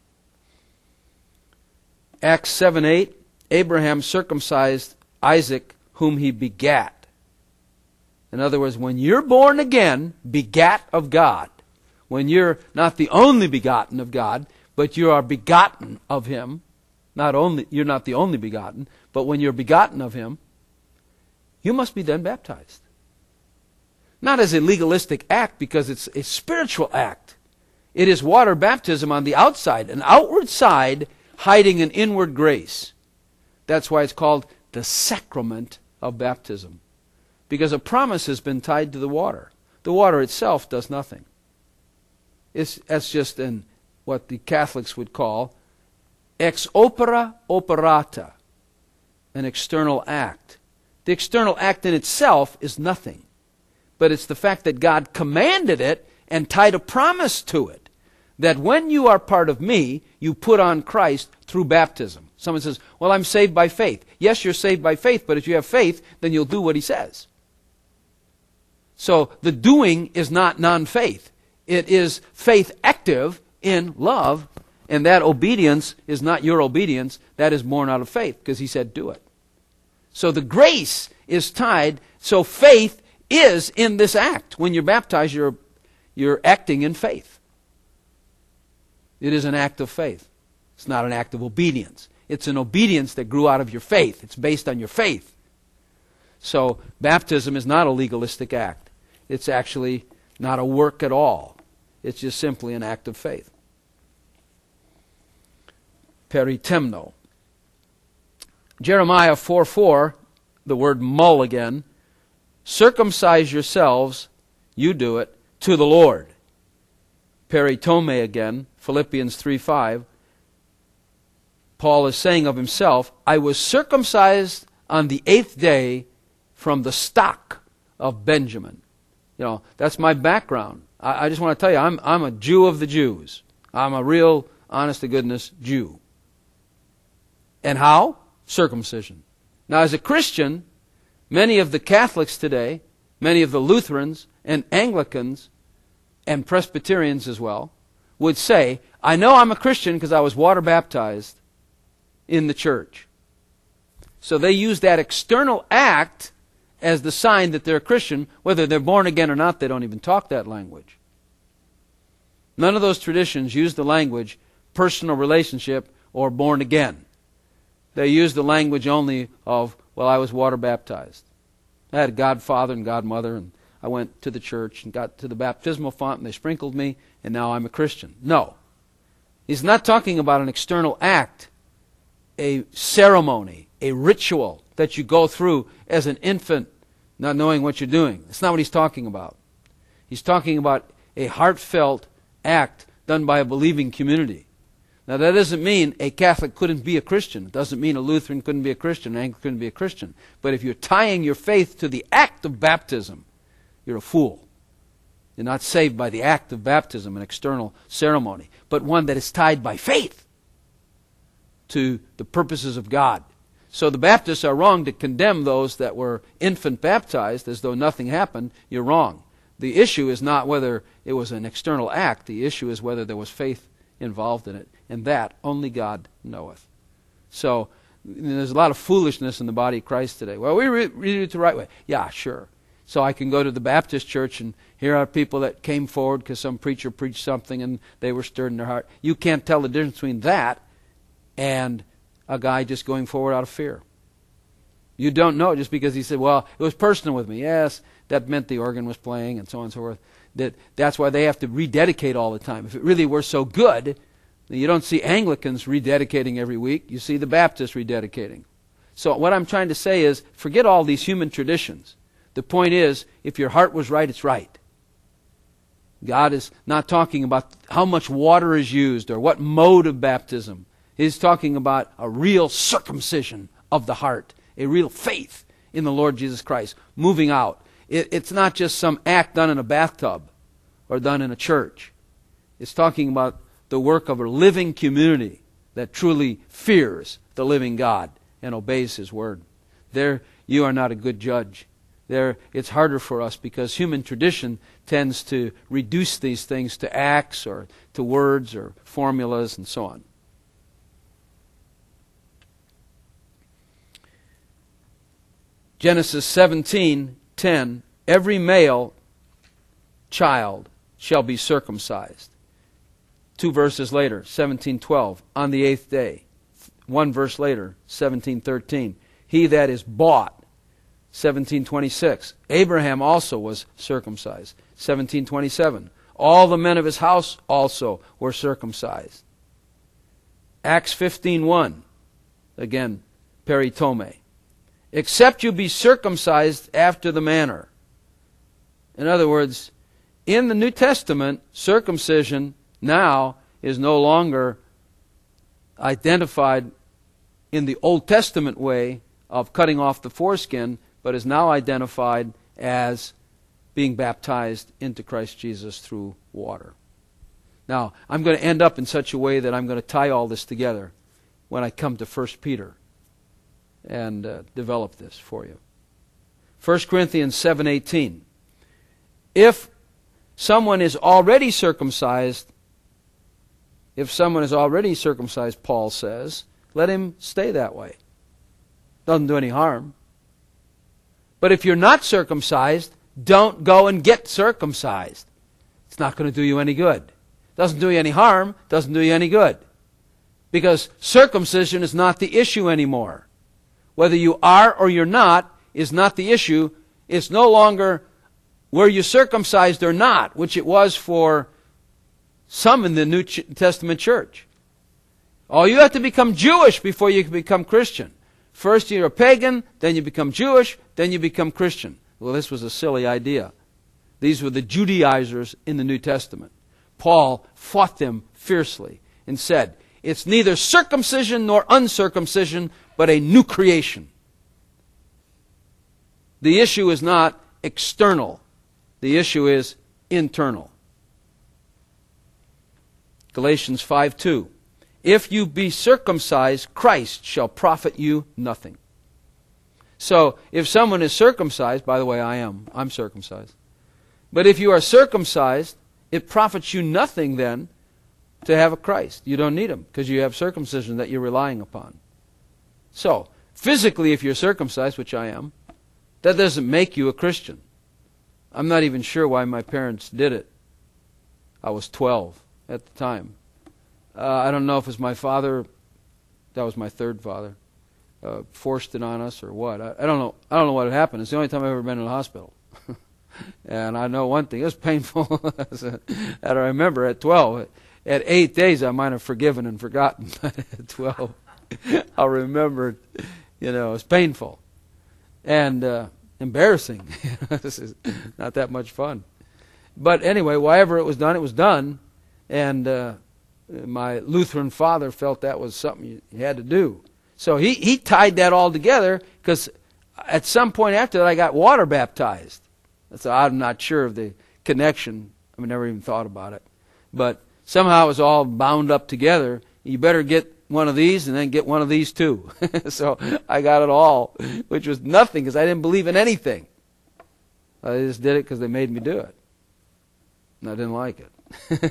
Acts 7:8, Abraham circumcised Isaac whom he begat. In other words, when you're born again, begat of God, when you're not the only begotten of God, but you are begotten of Him, you're not the only begotten, but when you're begotten of Him, you must be then baptized. Not as a legalistic act, because it's a spiritual act. It is water baptism on the outside, an outward side hiding an inward grace. That's why it's called the sacrament of baptism. Because a promise has been tied to the water. The water itself does nothing. That's just what the Catholics would call ex opere operata, an external act. The external act in itself is nothing. But it's the fact that God commanded it and tied a promise to it. That when you are part of me, you put on Christ through baptism. Someone says, well, I'm saved by faith. Yes, you're saved by faith, but if you have faith, then you'll do what He says. So the doing is not non-faith. It is faith active in love, and that obedience is not your obedience. That is born out of faith, because He said do it. So the grace is tied, so faith is in this act. When you're baptized, you're acting in faith. It is an act of faith. It's not an act of obedience. It's an obedience that grew out of your faith. It's based on your faith. So baptism is not a legalistic act. It's actually not a work at all. It's just simply an act of faith. Peritemno. Jeremiah 4:4, the word mul again. Circumcise yourselves, you do it, to the Lord. Peritome again, Philippians 3:5. Paul is saying of himself, I was circumcised on the 8th day from the stock of Benjamin. You know, that's my background. I just want to tell you, I'm a Jew of the Jews. I'm a real, honest-to-goodness Jew. And how? Circumcision. Now, as a Christian, many of the Catholics today, many of the Lutherans and Anglicans and Presbyterians as well, would say, I know I'm a Christian because I was water baptized in the church. So they use that external act as the sign that they're a Christian. Whether they're born again or not, they don't even talk that language. None of those traditions use the language personal relationship or born again. They use the language only of, well, I was water baptized. I had a godfather and godmother, and I went to the church and got to the baptismal font, and they sprinkled me, and now I'm a Christian. No. He's not talking about an external act, a ceremony, a ritual that you go through as an infant, not knowing what you're doing. That's not what he's talking about. He's talking about a heartfelt act done by a believing community. Now, that doesn't mean a Catholic couldn't be a Christian. It doesn't mean a Lutheran couldn't be a Christian, an Anglican couldn't be a Christian. But if you're tying your faith to the act of baptism, you're a fool. You're not saved by the act of baptism, an external ceremony, but one that is tied by faith to the purposes of God. So the Baptists are wrong to condemn those that were infant baptized as though nothing happened. You're wrong. The issue is not whether it was an external act. The issue is whether there was faith involved in it. And that only God knoweth. So there's a lot of foolishness in the body of Christ today. Well, we read it the right way. Yeah, sure. So I can go to the Baptist church and here are people that came forward because some preacher preached something and they were stirred in their heart. You can't tell the difference between that and a guy just going forward out of fear. You don't know just because he said, well, it was personal with me. Yes, that meant the organ was playing and so on and so forth. That's why they have to rededicate all the time. If it really were so good, You don't see Anglicans rededicating every week. You see the Baptists rededicating. So what I'm trying to say is, forget all these human traditions. The point is, if your heart was right, it's right. God is not talking about how much water is used or what mode of baptism. He's talking about a real circumcision of the heart, a real faith in the Lord Jesus Christ, moving out. It's not just some act done in a bathtub or done in a church. It's talking about the work of a living community that truly fears the living God and obeys His word. There, you are not a good judge. There, it's harder for us because human tradition tends to reduce these things to acts or to words or formulas and so on. Genesis 17:10, every male child shall be circumcised. 2 verses later, 17:12, on the 8th day. 1 verse later, 17:13, he that is bought. 17:26, Abraham also was circumcised. 17:27, all the men of his house also were circumcised. Acts 15:1, again, peritome. Except you be circumcised after the manner. In other words, in the New Testament, circumcision now is no longer identified in the Old Testament way of cutting off the foreskin, but is now identified as being baptized into Christ Jesus through water. Now, I'm going to end up in such a way that I'm going to tie all this together when I come to 1 Peter and develop this for you. 1 Corinthians 7:18. If someone is already circumcised, Paul says, let him stay that way. Doesn't do any harm. But if you're not circumcised, don't go and get circumcised. It's not going to do you any good. Doesn't do you any harm, doesn't do you any good. Because circumcision is not the issue anymore. Whether you are or you're not is not the issue. It's no longer were you circumcised or not, which it was for some in the New Testament church. Oh, you have to become Jewish before you can become Christian. First you're a pagan, then you become Jewish, then you become Christian. Well, this was a silly idea. These were the Judaizers in the New Testament. Paul fought them fiercely and said, it's neither circumcision nor uncircumcision, but a new creation. The issue is not external. The issue is internal. Galatians 5:2. If you be circumcised, Christ shall profit you nothing. So, if someone is circumcised, by the way, I'm circumcised. But if you are circumcised, it profits you nothing then to have a Christ. You don't need him because you have circumcision that you're relying upon. So, physically, if you're circumcised, which I am, that doesn't make you a Christian. I'm not even sure why my parents did it. I was 12 at the time. I don't know if it was my father, that was my third father, forced it on us or what. I don't know. I don't know what had happened. It's the only time I've ever been in a hospital. And I know one thing, it was painful. That I remember at 12. At 8 days I might have forgiven and forgotten. At 12, I remembered, it was painful. And embarrassing. This is not that much fun. But anyway, wherever it was done. And my Lutheran father felt that was something you had to do. So he tied that all together because at some point after that I got water baptized. So I'm not sure of the connection. I've never even thought about it. But somehow it was all bound up together. You better get one of these and then get one of these too. So I got it all, which was nothing because I didn't believe in anything. I just did it because they made me do it. And I didn't like it.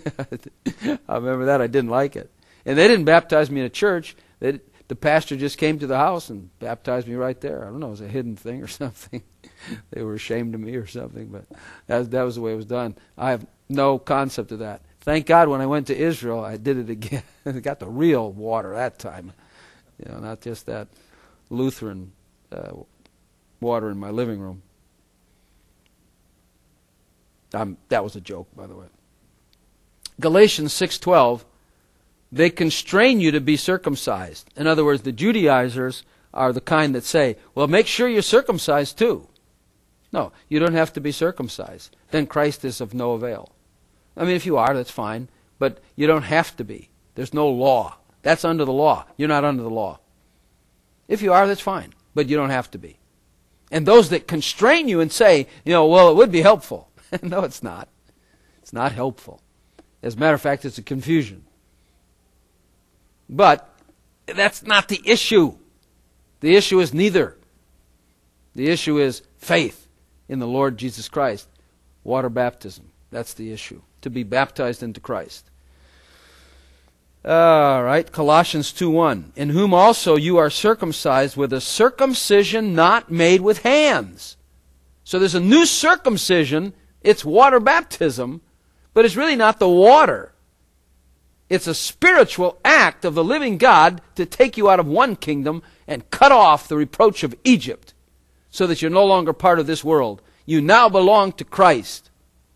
I remember that. I didn't like it. And they didn't baptize me in a church. The pastor just came to the house and baptized me right there. I don't know, it was a hidden thing or something. They were ashamed of me or something, but that was the way it was done. I have no concept of that. Thank God when I went to Israel, I did it again. I got the real water that time. Not just that Lutheran water in my living room. That was a joke, by the way. Galatians 6:12, they constrain you to be circumcised. In other words, the Judaizers are the kind that say, well, make sure you're circumcised too. No, you don't have to be circumcised. Then Christ is of no avail. I mean, if you are, that's fine, but you don't have to be. There's no law. That's under the law. You're not under the law. If you are, that's fine, but you don't have to be. And those that constrain you and say, well, it would be helpful. No, it's not. It's not helpful. As a matter of fact, it's a confusion. But that's not the issue. The issue is neither. The issue is faith in the Lord Jesus Christ. Water baptism. That's the issue. To be baptized into Christ. All right, Colossians 2:1. In whom also you are circumcised with a circumcision not made with hands. So there's a new circumcision. It's water baptism, but it's really not the water. It's a spiritual act of the living God to take you out of one kingdom and cut off the reproach of Egypt so that you're no longer part of this world. You now belong to Christ.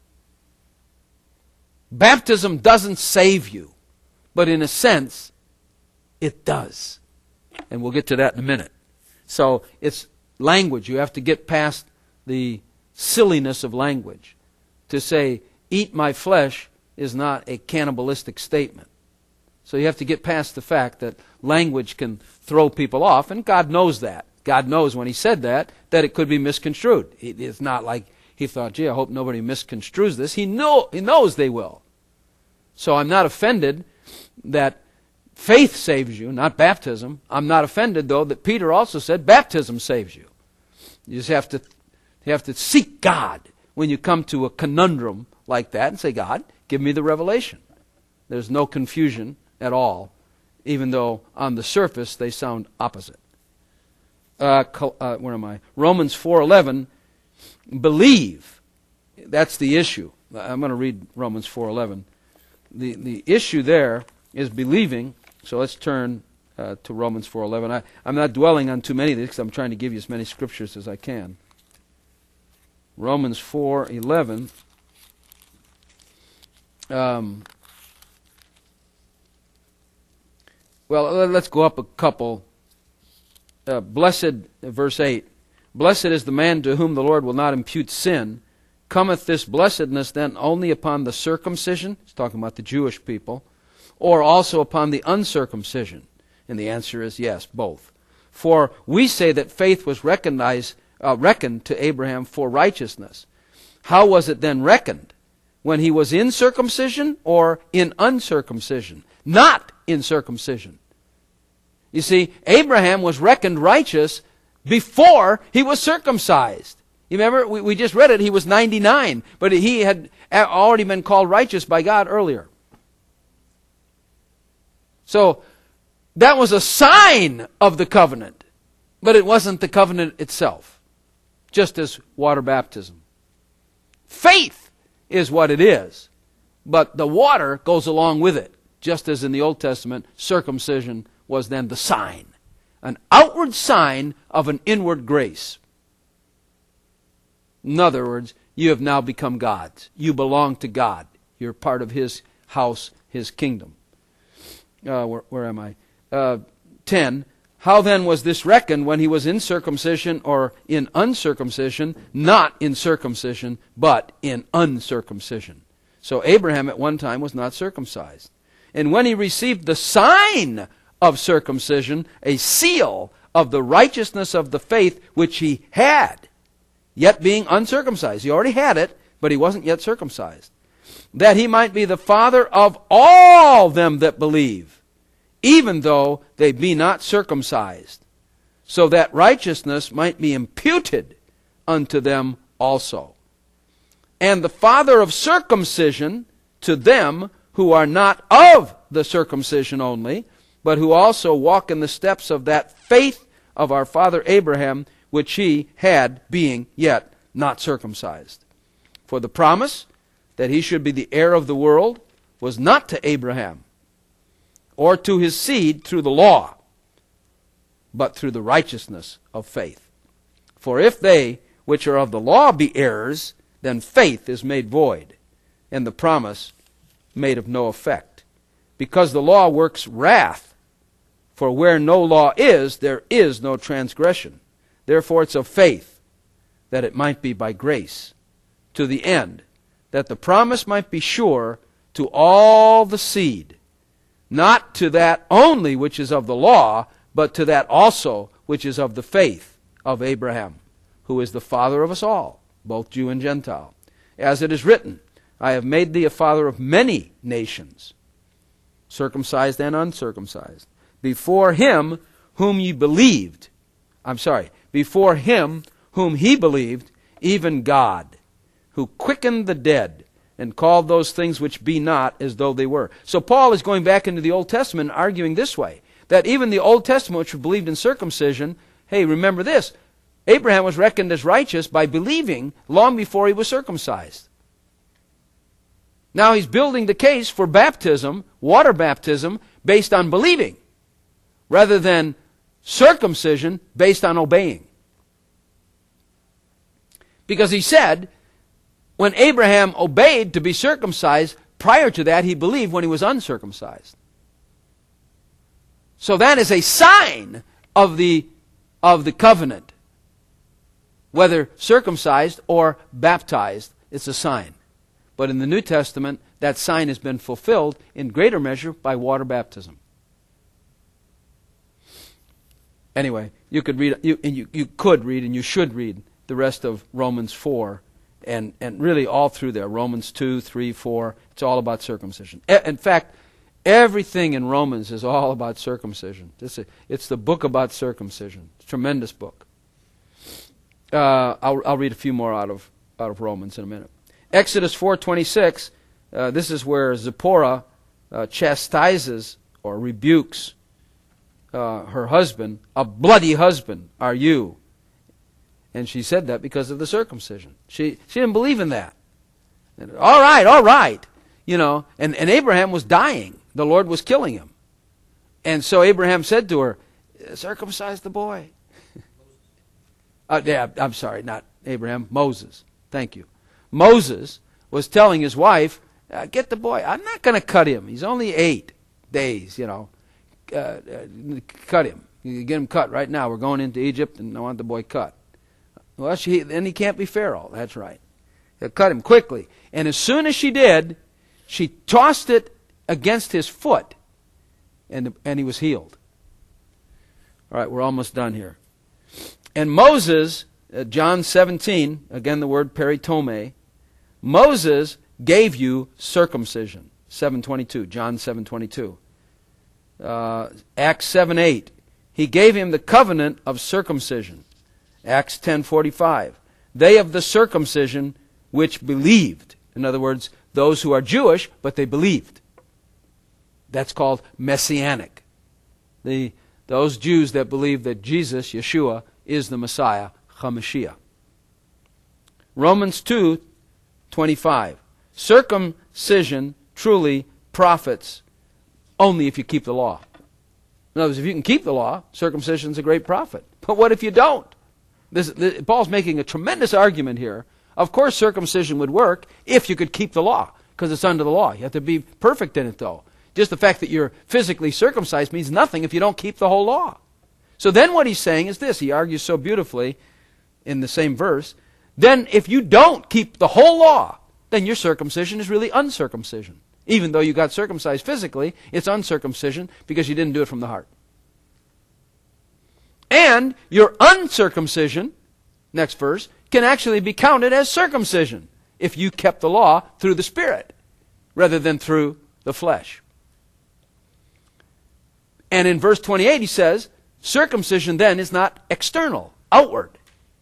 Baptism doesn't save you, but in a sense, it does. And we'll get to that in a minute. So it's language. You have to get past the silliness of language. To say, eat my flesh is not a cannibalistic statement. So you have to get past the fact that language can throw people off, and God knows that. God knows when He said that it could be misconstrued. It's not like He thought, gee, I hope nobody misconstrues this. He knows they will. So I'm not offended that faith saves you, not baptism. I'm not offended, though, that Peter also said baptism saves you. You just have to seek God when you come to a conundrum like that and say, God, give me the revelation. There's no confusion at all, even though on the surface they sound opposite. Where am I? Romans 4:11, believe. That's the issue. I'm going to read Romans 4:11. The issue there is believing. So let's turn to Romans 4:11. I'm not dwelling on too many of these because I'm trying to give you as many scriptures as I can. Romans 4:11. Well, let's go up a couple. Blessed, verse 8. Blessed is the man to whom the Lord will not impute sin. Cometh this blessedness then only upon the circumcision? He's talking about the Jewish people. Or also upon the uncircumcision? And the answer is yes, both. For we say that faith was reckoned to Abraham for righteousness. How was it then reckoned? When he was in circumcision or in uncircumcision? Not in circumcision. You see, Abraham was reckoned righteous before he was circumcised. You remember, we just read it, he was 99, but he had already been called righteous by God earlier. So, that was a sign of the covenant, but it wasn't the covenant itself, just as water baptism. Faith is what it is, but the water goes along with it, just as in the Old Testament, circumcision was then the sign, an outward sign of an inward grace. In other words, you have now become God's. You belong to God. You're part of His house, His kingdom. Where am I? 10. How then was this reckoned when he was in circumcision or in uncircumcision? Not in circumcision, but in uncircumcision. So Abraham at one time was not circumcised. And when he received the sign of circumcision, a seal of the righteousness of the faith which he had, yet being uncircumcised. He already had it, but he wasn't yet circumcised. That he might be the father of all them that believe, even though they be not circumcised, so that righteousness might be imputed unto them also. And the father of circumcision to them who are not of the circumcision only, but who also walk in the steps of that faith of our father Abraham, which he had, being yet not circumcised. For the promise that he should be the heir of the world was not to Abraham, or to his seed through the law, but through the righteousness of faith. For if they which are of the law be heirs, then faith is made void, and the promise made of no effect. because the law works wrath. For where no law is, there is no transgression. Therefore it's of faith, that it might be by grace, to the end that the promise might be sure to all the seed, not to that only which is of the law, but to that also which is of the faith of Abraham, who is the father of us all, both Jew and Gentile. As it is written, I have made thee a father of many nations, circumcised and uncircumcised, before him whom ye believed. Before him whom he believed, even God, who quickened the dead, and called those things which be not as though they were. So Paul is going back into the Old Testament and arguing this way, that even the Old Testament, which believed in circumcision, hey, remember this, Abraham was reckoned as righteous by believing long before he was circumcised. Now he's building the case for baptism, water baptism, based on believing, rather than circumcision based on obeying. Because he said, when Abraham obeyed to be circumcised, prior to that he believed when he was uncircumcised. So that is a sign of the covenant. Whether circumcised or baptized, it's a sign. But in the New Testament, that sign has been fulfilled in greater measure by water baptism. Anyway, you could read, you could read, and you should read the rest of Romans 4, and really all through there, Romans 2, 3, 4, it's all about circumcision. In fact, everything in Romans is all about circumcision. It's the book about circumcision. It's a tremendous book. I'll read a few more out of Romans in a minute. Exodus 4:26, this is where Zipporah chastises or rebukes her husband. A bloody husband are you. And she said that because of the circumcision. She didn't believe in that. And, all right. You know, and Abraham was dying. The Lord was killing him. And so Abraham said to her, circumcise the boy. I'm sorry, not Abraham, Moses. Thank you. Moses was telling his wife, get the boy. I'm not going to cut him. He's only 8 days, you know. Cut him. You get him cut right now. We're going into Egypt, and I want the boy cut. Well, then he can't be Pharaoh. That's right. Cut him quickly. And as soon as she did, she tossed it against his foot, and he was healed. All right, we're almost done here. And Moses, John 17, again the word peritome, Moses gave you circumcision. 7:22, John 7:22. Acts 7:8, he gave him the covenant of circumcision. Acts 10:45, they of the circumcision which believed. In other words, those who are Jewish, but they believed. That's called messianic. Those Jews that believe that Jesus, Yeshua, is the Messiah, HaMashiach. Romans 2:25, circumcision truly profits only if you keep the law. In other words, if you can keep the law, circumcision is a great profit. But what if you don't? Paul's making a tremendous argument here. Of course circumcision would work if you could keep the law, because it's under the law. You have to be perfect in it, though. Just the fact that you're physically circumcised means nothing if you don't keep the whole law. So then what he's saying is this. He argues so beautifully in the same verse. Then if you don't keep the whole law, then your circumcision is really uncircumcision. Even though you got circumcised physically, it's uncircumcision because you didn't do it from the heart. And your uncircumcision, next verse, can actually be counted as circumcision if you kept the law through the Spirit rather than through the flesh. And in verse 28 he says, circumcision then is not external, outward.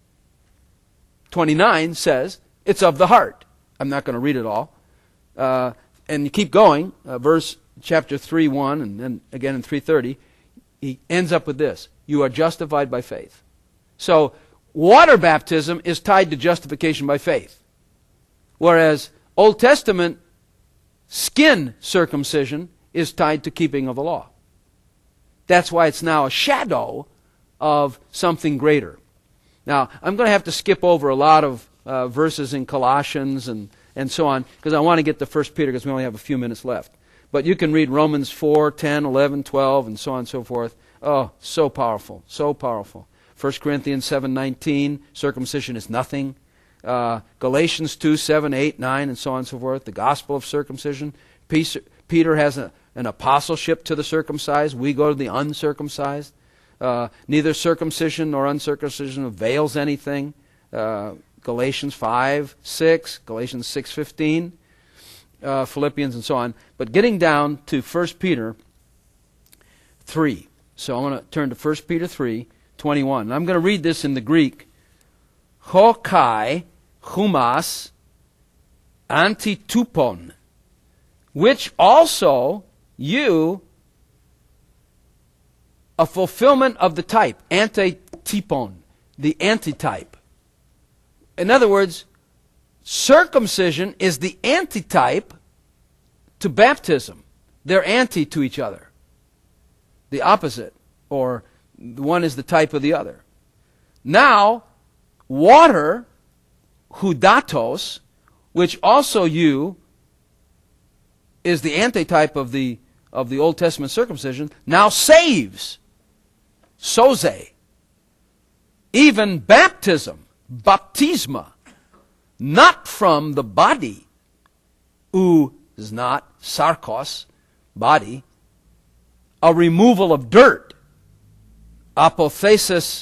29 says, it's of the heart. I'm not going to read it all. And you keep going, chapter 3:1, and then again in 3:30, he ends up with this. You are justified by faith. So, water baptism is tied to justification by faith. Whereas Old Testament skin circumcision is tied to keeping of the law. That's why it's now a shadow of something greater. Now, I'm going to have to skip over a lot of verses in Colossians and so on, because I want to get to 1 Peter, because we only have a few minutes left. But you can read Romans 4, 10, 11, 12, and so on and so forth. Oh, so powerful, so powerful. 1 Corinthians 7:19, circumcision is nothing. Galatians 2, 7, 8, 9, and so on and so forth. The gospel of circumcision. Peter has an apostleship to the circumcised. We go to the uncircumcised. Neither circumcision nor uncircumcision avails anything. Galatians 5, 6, Galatians 6:15, Philippians, and so on. But getting down to 1 Peter 3. So I want to turn to 1 Peter 3, 21. And I'm going to read this in the Greek. Ho kai humas antitupon, which also you, a fulfillment of the type, antitupon, the antitype. In other words, circumcision is the antitype to baptism. They're anti to each other. The opposite, or one is the type of the other. Now, water, hudatos, which also you is the antitype of the Old Testament circumcision, now saves, soze, even baptism, baptisma, not from the body, is not sarkos, body, a removal of dirt, apothesis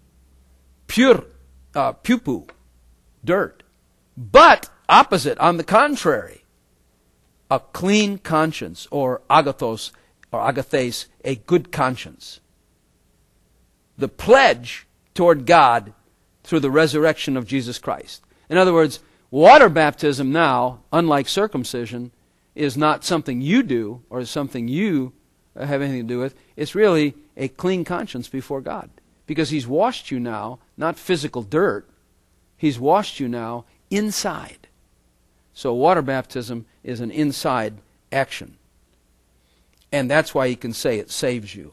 pupu, dirt, but opposite, on the contrary, a clean conscience, or agathos, or agathes, a good conscience. The pledge toward God through the resurrection of Jesus Christ. In other words, water baptism now, unlike circumcision, is not something you do or something you have anything to do with. It's really a clean conscience before God. Because He's washed you now, not physical dirt. He's washed you now inside. So water baptism is an inside action. And that's why He can say it saves you.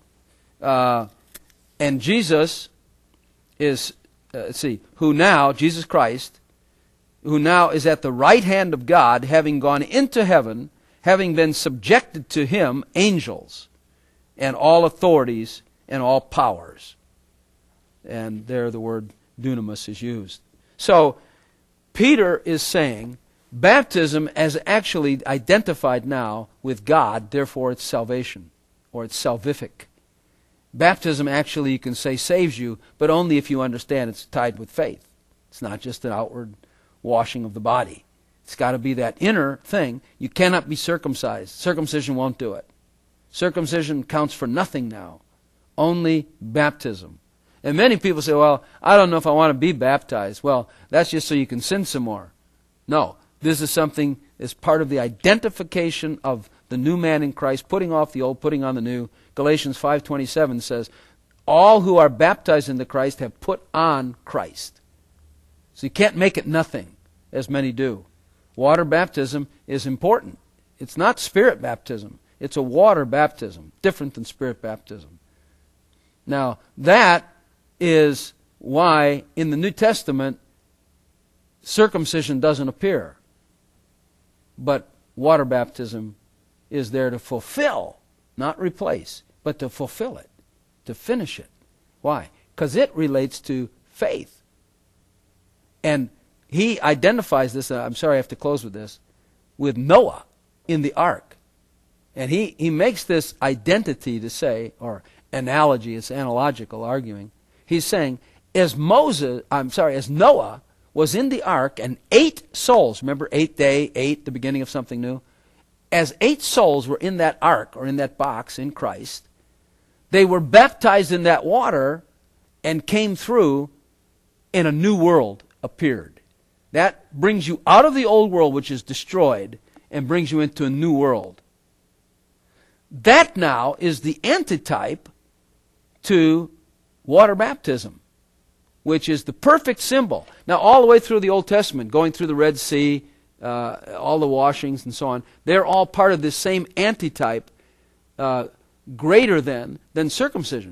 And Jesus is, Jesus Christ, who now is at the right hand of God, having gone into heaven, having been subjected to Him, angels, and all authorities and all powers. And there the word dunamis is used. So, Peter is saying, baptism is actually identified now with God, therefore it's salvation, or it's salvific. Baptism actually, you can say, saves you, but only if you understand it's tied with faith. It's not just an outward washing of the body. It's got to be that inner thing. You cannot be circumcised. Circumcision won't do it. Circumcision counts for nothing now. Only baptism. And many people say, well, I don't know if I want to be baptized. Well, that's just so you can sin some more. No, this is something that's part of the identification of the new man in Christ, putting off the old, putting on the new. Galatians 5:27 says, all who are baptized into Christ have put on Christ. So you can't make it nothing, as many do. Water baptism is important. It's not spirit baptism. It's a water baptism, different than spirit baptism. Now, that is why in the New Testament circumcision doesn't appear. But water baptism is there to fulfill, not replace, but to fulfill it, to finish it. Why? Because it relates to faith. And he identifies this, I'm sorry I have to close with this, with Noah in the ark. And he makes this identity to say, or analogy, it's analogical arguing. He's saying, as Noah was in the ark and 8 souls, remember 8th day, 8, the beginning of something new? As 8 souls were in that ark, or in that box, in Christ, they were baptized in that water and came through, and a new world appeared. That brings you out of the old world, which is destroyed, and brings you into a new world. That now is the antitype to water baptism, which is the perfect symbol. Now, all the way through the Old Testament, going through the Red Sea, all the washings and so on, they're all part of this same antitype, greater than circumcision.